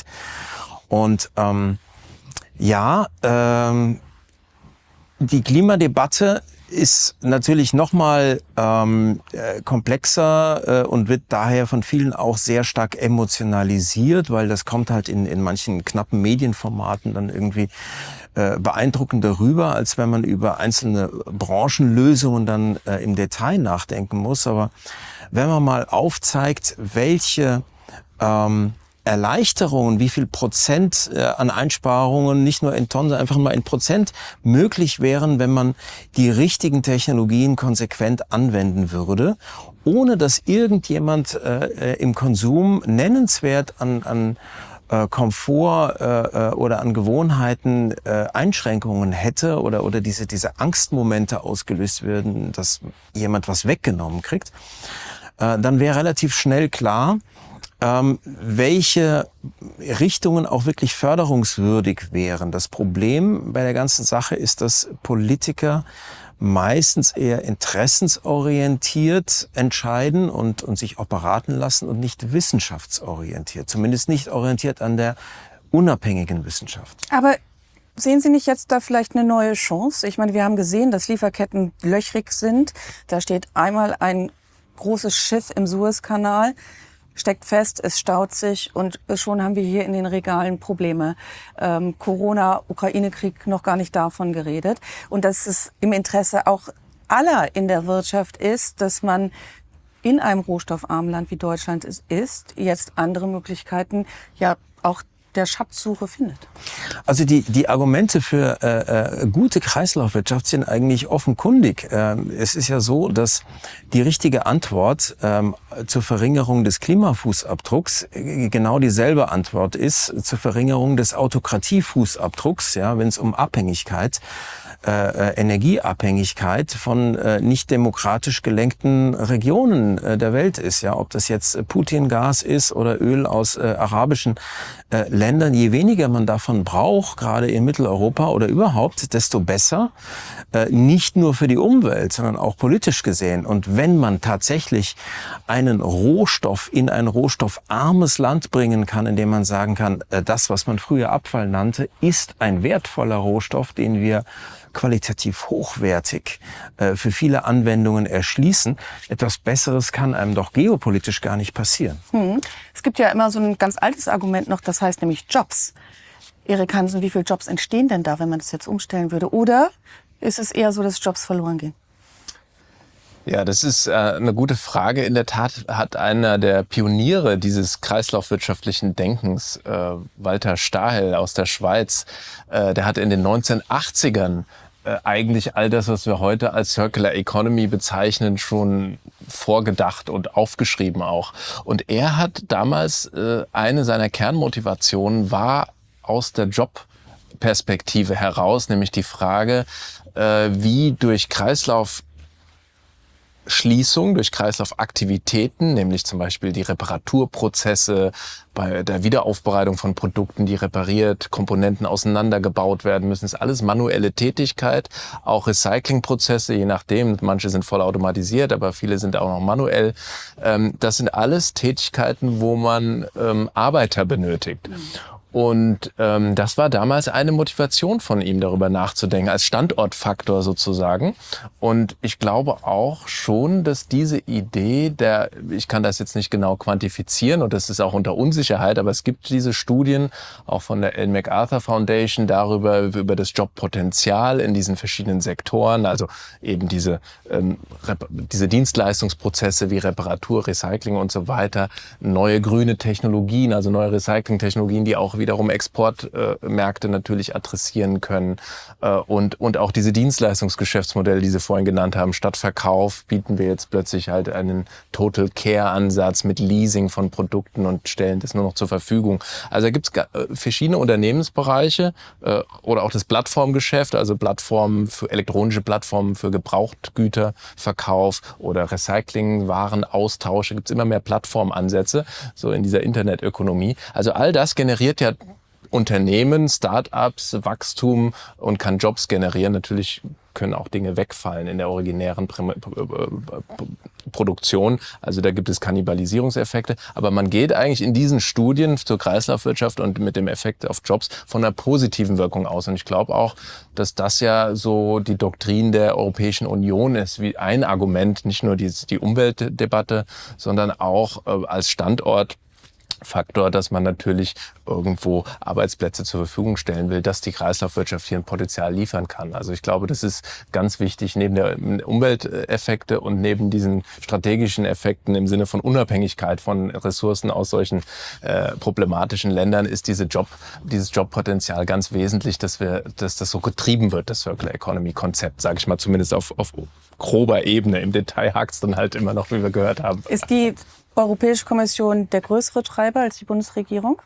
Und ähm, ja, ähm, die Klimadebatte ist natürlich nochmal ähm, äh, komplexer äh, und wird daher von vielen auch sehr stark emotionalisiert, weil das kommt halt in, in manchen knappen Medienformaten dann irgendwie äh, beeindruckender rüber, als wenn man über einzelne Branchenlösungen dann äh, im Detail nachdenken muss. Aber wenn man mal aufzeigt, welche ähm, Erleichterungen, wie viel Prozent äh, an Einsparungen, nicht nur in Tonnen, sondern einfach mal in Prozent möglich wären, wenn man die richtigen Technologien konsequent anwenden würde, ohne dass irgendjemand äh, im Konsum nennenswert an, an äh, Komfort äh, oder an Gewohnheiten äh, Einschränkungen hätte oder, oder diese, diese Angstmomente ausgelöst werden, dass jemand was weggenommen kriegt, äh, dann wäre relativ schnell klar, Ähm, welche Richtungen auch wirklich förderungswürdig wären. Das Problem bei der ganzen Sache ist, dass Politiker meistens eher interessensorientiert entscheiden und, und sich auch beraten lassen und nicht wissenschaftsorientiert. Zumindest nicht orientiert an der unabhängigen Wissenschaft. Aber sehen Sie nicht jetzt da vielleicht eine neue Chance? Ich meine, wir haben gesehen, dass Lieferketten löchrig sind. Da steht einmal ein großes Schiff im Suezkanal, steckt fest, es staut sich und schon haben wir hier in den Regalen Probleme. Ähm, Corona, Ukraine-Krieg, noch gar nicht davon geredet. Und dass es im Interesse auch aller in der Wirtschaft ist, dass man in einem rohstoffarmen Land wie Deutschland ist, ist jetzt andere Möglichkeiten ja auch der Schatzsuche findet. Also die, die Argumente für äh, äh, gute Kreislaufwirtschaft sind eigentlich offenkundig. Ähm, es ist ja so, dass die richtige Antwort ähm, zur Verringerung des Klimafußabdrucks äh, genau dieselbe Antwort ist zur Verringerung des Autokratiefußabdrucks, ja, wenn es um Abhängigkeit, äh, Energieabhängigkeit von äh, nicht demokratisch gelenkten Regionen äh, der Welt ist. Ja, ob das jetzt Putin-Gas ist oder Öl aus äh, arabischen äh, Ländern, je weniger man davon braucht, gerade in Mitteleuropa oder überhaupt, desto besser. Äh, nicht nur für die Umwelt, sondern auch politisch gesehen. Und wenn man tatsächlich einen Rohstoff in ein rohstoffarmes Land bringen kann, indem man sagen kann, äh, das, was man früher Abfall nannte, ist ein wertvoller Rohstoff, den wir qualitativ hochwertig äh, für viele Anwendungen erschließen. Etwas Besseres kann einem doch geopolitisch gar nicht passieren. Hm. Es gibt ja immer so ein ganz altes Argument noch, das heißt nämlich Jobs. Erik Hansen, wie viele Jobs entstehen denn da, wenn man das jetzt umstellen würde? Oder ist es eher so, dass Jobs verloren gehen? Ja, das ist äh, eine gute Frage. In der Tat hat einer der Pioniere dieses kreislaufwirtschaftlichen Denkens, äh, Walter Stahel aus der Schweiz, äh, der hat in den neunzehnhundertachtzigern äh, eigentlich all das, was wir heute als Circular Economy bezeichnen, schon vorgedacht und aufgeschrieben auch. Und er hat damals, äh, eine seiner Kernmotivationen war aus der Jobperspektive heraus, nämlich die Frage, äh, wie durch Kreislauf Schließung durch Kreislaufaktivitäten, nämlich zum Beispiel die Reparaturprozesse bei der Wiederaufbereitung von Produkten, die repariert, Komponenten auseinandergebaut werden müssen. Das ist alles manuelle Tätigkeit, auch Recyclingprozesse, je nachdem. Manche sind voll automatisiert, aber viele sind auch noch manuell. Das sind alles Tätigkeiten, wo man Arbeiter benötigt. Und ähm, das war damals eine Motivation von ihm, darüber nachzudenken, als Standortfaktor sozusagen. Und ich glaube auch schon, dass diese Idee, der, ich kann das jetzt nicht genau quantifizieren und das ist auch unter Unsicherheit, aber es gibt diese Studien, auch von der Ellen MacArthur Foundation, darüber, über das Jobpotenzial in diesen verschiedenen Sektoren, also eben diese, ähm, diese Dienstleistungsprozesse wie Reparatur, Recycling und so weiter, neue grüne Technologien, also neue Recyclingtechnologien, die auch wiederum Exportmärkte äh, natürlich adressieren können äh, und und auch diese Dienstleistungsgeschäftsmodelle, die Sie vorhin genannt haben, statt Verkauf bieten wir jetzt plötzlich halt einen Total Care Ansatz mit Leasing von Produkten und stellen das nur noch zur Verfügung. Also da gibt es äh, verschiedene Unternehmensbereiche äh, oder auch das Plattformgeschäft, also Plattformen für elektronische Plattformen für Gebrauchtgüterverkauf oder Recycling, Warenaustausche, gibt es immer mehr Plattformansätze so in dieser Internetökonomie. Also all das generiert ja Unternehmen, Start-ups, Wachstum und kann Jobs generieren. Natürlich können auch Dinge wegfallen in der originären Produktion. Also da gibt es Kannibalisierungseffekte. Aber man geht eigentlich in diesen Studien zur Kreislaufwirtschaft und mit dem Effekt auf Jobs von einer positiven Wirkung aus. Und ich glaube auch, dass das ja so die Doktrin der Europäischen Union ist, wie ein Argument, nicht nur die, die Umweltdebatte, sondern auch äh, als Standort Faktor, dass man natürlich irgendwo Arbeitsplätze zur Verfügung stellen will, dass die Kreislaufwirtschaft hier ein Potenzial liefern kann. Also ich glaube, das ist ganz wichtig, neben der Umwelteffekte und neben diesen strategischen Effekten im Sinne von Unabhängigkeit von Ressourcen aus solchen äh, problematischen Ländern ist diese Job, dieses Jobpotenzial ganz wesentlich, dass wir, dass das so getrieben wird, das Circular Economy Konzept, sage ich mal, zumindest auf, auf grober Ebene. Im Detail hakt es dann halt immer noch, wie wir gehört haben. Ist die Europäische Kommission der größere Treiber als die Bundesregierung?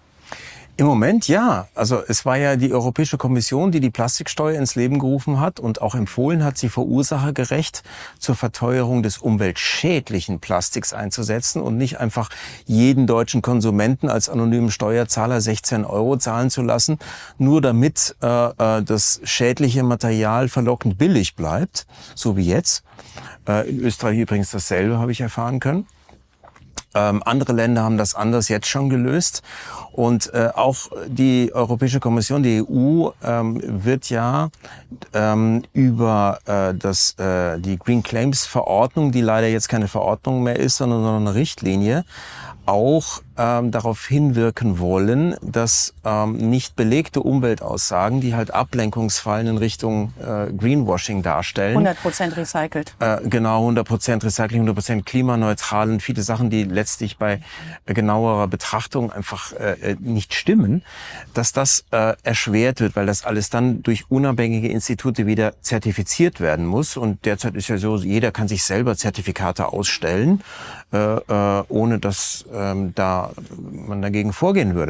Im Moment ja. Also es war ja die Europäische Kommission, die die Plastiksteuer ins Leben gerufen hat und auch empfohlen hat, sie verursachergerecht zur Verteuerung des umweltschädlichen Plastiks einzusetzen und nicht einfach jeden deutschen Konsumenten als anonymen Steuerzahler sechzehn Euro zahlen zu lassen, nur damit äh, das schädliche Material verlockend billig bleibt, so wie jetzt. Äh, in Österreich übrigens dasselbe, habe ich erfahren können. Ähm, andere Länder haben das anders jetzt schon gelöst. Und äh, auch die Europäische Kommission, die E U, ähm, wird ja ähm, über äh, das, äh, die Green Claims Verordnung, die leider jetzt keine Verordnung mehr ist, sondern nur eine Richtlinie, auch ähm, darauf hinwirken wollen, dass ähm, nicht belegte Umweltaussagen, die halt Ablenkungsfallen in Richtung äh, Greenwashing darstellen. hundert Prozent recycelt. Äh, genau, hundert Prozent Recycling, hundert Prozent klimaneutral und viele Sachen, die letztlich bei äh, genauerer Betrachtung einfach äh, nicht stimmen, dass das äh, erschwert wird, weil das alles dann durch unabhängige Institute wieder zertifiziert werden muss. Und derzeit ist ja so, jeder kann sich selber Zertifikate ausstellen, äh, äh, ohne dass ähm, da man dagegen vorgehen würde.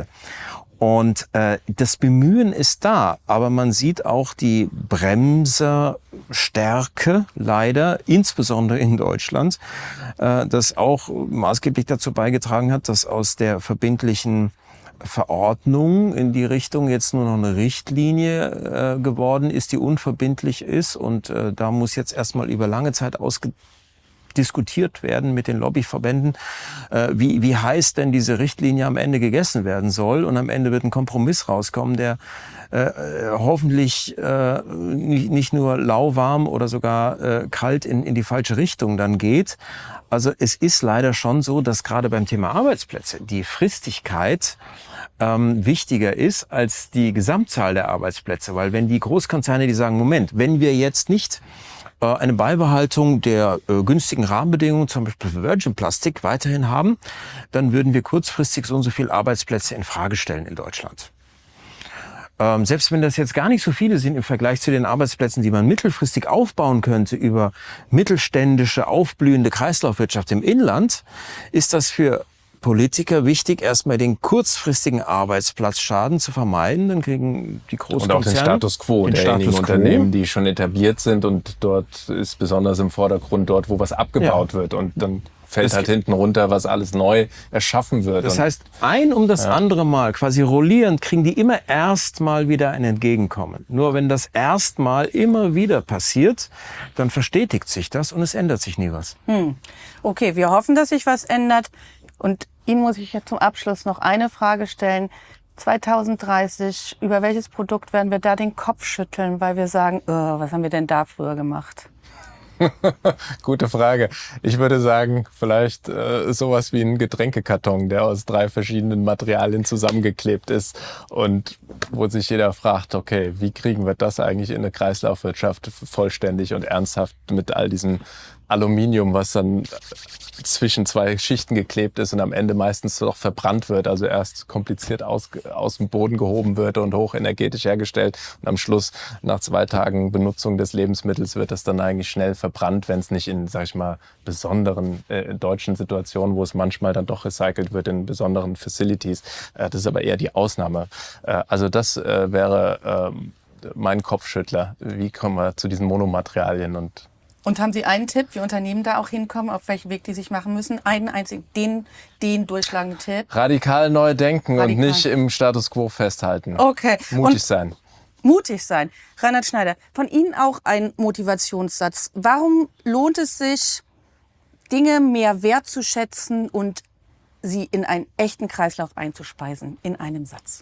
Und äh, das Bemühen ist da, aber man sieht auch die Bremserstärke leider, insbesondere in Deutschland, äh, das auch maßgeblich dazu beigetragen hat, dass aus der verbindlichen Verordnung in die Richtung jetzt nur noch eine Richtlinie äh, geworden ist, die unverbindlich ist. Und äh, da muss jetzt erstmal über lange Zeit ausdiskutiert werden mit den Lobbyverbänden, äh, wie, wie heiß denn diese Richtlinie am Ende gegessen werden soll. Und am Ende wird ein Kompromiss rauskommen, der äh, hoffentlich äh, nicht, nicht nur lauwarm oder sogar äh, kalt in, in die falsche Richtung dann geht. Also es ist leider schon so, dass gerade beim Thema Arbeitsplätze die Fristigkeit ähm, wichtiger ist als die Gesamtzahl der Arbeitsplätze. Weil wenn die Großkonzerne, die sagen, Moment, wenn wir jetzt nicht äh, eine Beibehaltung der äh, günstigen Rahmenbedingungen, zum Beispiel für Virgin Plastic, weiterhin haben, dann würden wir kurzfristig so und so viele Arbeitsplätze in Frage stellen in Deutschland. Ähm, selbst wenn das jetzt gar nicht so viele sind im Vergleich zu den Arbeitsplätzen, die man mittelfristig aufbauen könnte über mittelständische, aufblühende Kreislaufwirtschaft im Inland, ist das für Politiker wichtig, erstmal den kurzfristigen Arbeitsplatzschaden zu vermeiden. Dann kriegen die Großkonzerne und auch den Status quo den derjenigen Status quo. Unternehmen, die schon etabliert sind, und dort ist besonders im Vordergrund dort, wo was abgebaut Ja. wird, und dann fällt Das halt hinten runter, was alles neu erschaffen wird. Das Und heißt, ein um das Ja. andere Mal, quasi rollierend, kriegen die immer erstmal wieder ein Entgegenkommen. Nur wenn das erstmal immer wieder passiert, dann verstetigt sich das und es ändert sich nie was. Hm. Okay, wir hoffen, dass sich was ändert. Und Ihnen muss ich jetzt zum Abschluss noch eine Frage stellen. zwanzig dreißig, über welches Produkt werden wir da den Kopf schütteln, weil wir sagen, oh, was haben wir denn da früher gemacht? Gute Frage. Ich würde sagen, vielleicht äh, sowas wie ein Getränkekarton, der aus drei verschiedenen Materialien zusammengeklebt ist und wo sich jeder fragt, okay, wie kriegen wir das eigentlich in eine Kreislaufwirtschaft vollständig und ernsthaft mit all diesem Aluminium, was dann zwischen zwei Schichten geklebt ist und am Ende meistens doch verbrannt wird, also erst kompliziert aus, aus dem Boden gehoben wird und hochenergetisch hergestellt und am Schluss nach zwei Tagen Benutzung des Lebensmittels wird das dann eigentlich schnell verbrannt, wenn es nicht in, sag ich mal, besonderen äh, deutschen Situationen, wo es manchmal dann doch recycelt wird in besonderen Facilities. Äh, das ist aber eher die Ausnahme. Äh, also das äh, wäre äh, mein Kopfschüttler. Wie kommen wir zu diesen Monomaterialien? Und Und haben Sie einen Tipp, wie Unternehmen da auch hinkommen, auf welchen Weg die sich machen müssen? Einen einzigen, den, den durchschlagenden Tipp? radikal neu denken Radikal. und nicht im Status quo festhalten. Okay. Mutig Und sein. mutig sein. Reinhard Schneider, von Ihnen auch ein Motivationssatz. Warum lohnt es sich, Dinge mehr wertzuschätzen und sie in einen echten Kreislauf einzuspeisen, in einem Satz?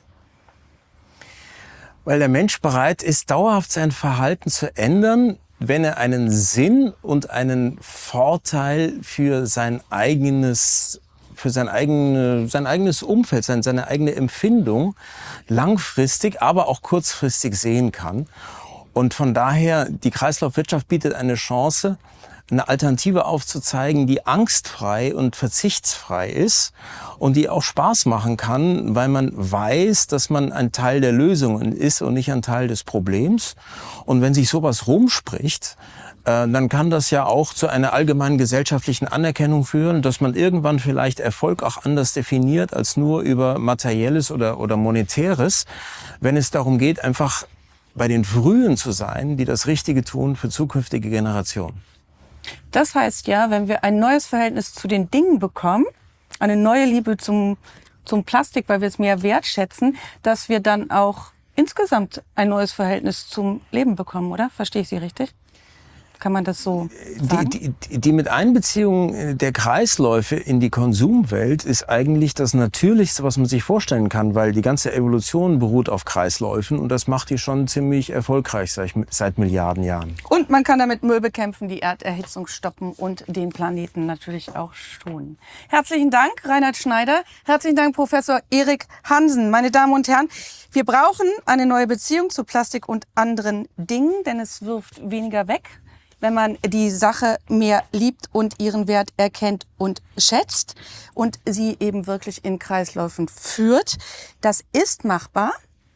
Weil der Mensch bereit ist, dauerhaft sein Verhalten zu ändern, wenn er einen Sinn und einen Vorteil für sein eigenes, für sein, eigene, sein eigenes Umfeld, sein, seine eigene Empfindung langfristig, aber auch kurzfristig sehen kann. Und von daher, die Kreislaufwirtschaft bietet eine Chance, eine Alternative aufzuzeigen, die angstfrei und verzichtsfrei ist und die auch Spaß machen kann, weil man weiß, dass man ein Teil der Lösung ist und nicht ein Teil des Problems. Und wenn sich sowas rumspricht, äh, dann kann das ja auch zu einer allgemeinen gesellschaftlichen Anerkennung führen, dass man irgendwann vielleicht Erfolg auch anders definiert als nur über Materielles oder, oder Monetäres, wenn es darum geht, einfach bei den Frühen zu sein, die das Richtige tun für zukünftige Generationen. Das heißt ja, wenn wir ein neues Verhältnis zu den Dingen bekommen, eine neue Liebe zum, zum Plastik, weil wir es mehr wertschätzen, dass wir dann auch insgesamt ein neues Verhältnis zum Leben bekommen, oder? Verstehe ich Sie richtig? Kann man das so sagen? Die, die, die Miteinbeziehung der Kreisläufe in die Konsumwelt ist eigentlich das Natürlichste, was man sich vorstellen kann, weil die ganze Evolution beruht auf Kreisläufen und das macht die schon ziemlich erfolgreich seit, seit Milliarden Jahren. Und man kann damit Müll bekämpfen, die Erderhitzung stoppen und den Planeten natürlich auch schonen. Herzlichen Dank, Reinhard Schneider. Herzlichen Dank, Professor Erik Hansen. Meine Damen und Herren, wir brauchen eine neue Beziehung zu Plastik und anderen Dingen, denn es wirft weniger weg, wenn man die Sache mehr liebt und ihren Wert erkennt und schätzt und sie eben wirklich in Kreisläufen führt. Das ist machbar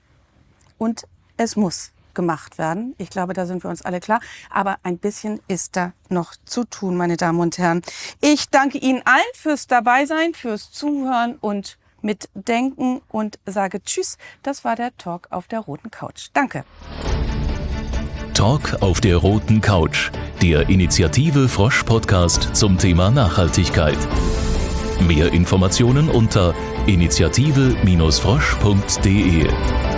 und es muss gemacht werden. Ich glaube, da sind wir uns alle klar. Aber ein bisschen ist da noch zu tun, meine Damen und Herren. Ich danke Ihnen allen fürs Dabeisein, fürs Zuhören und Mitdenken und sage Tschüss. Das war der Talk auf der roten Couch. Danke. Talk auf der roten Couch, der Initiative Frosch Podcast zum Thema Nachhaltigkeit. Mehr Informationen unter initiative Bindestrich frosch punkt de.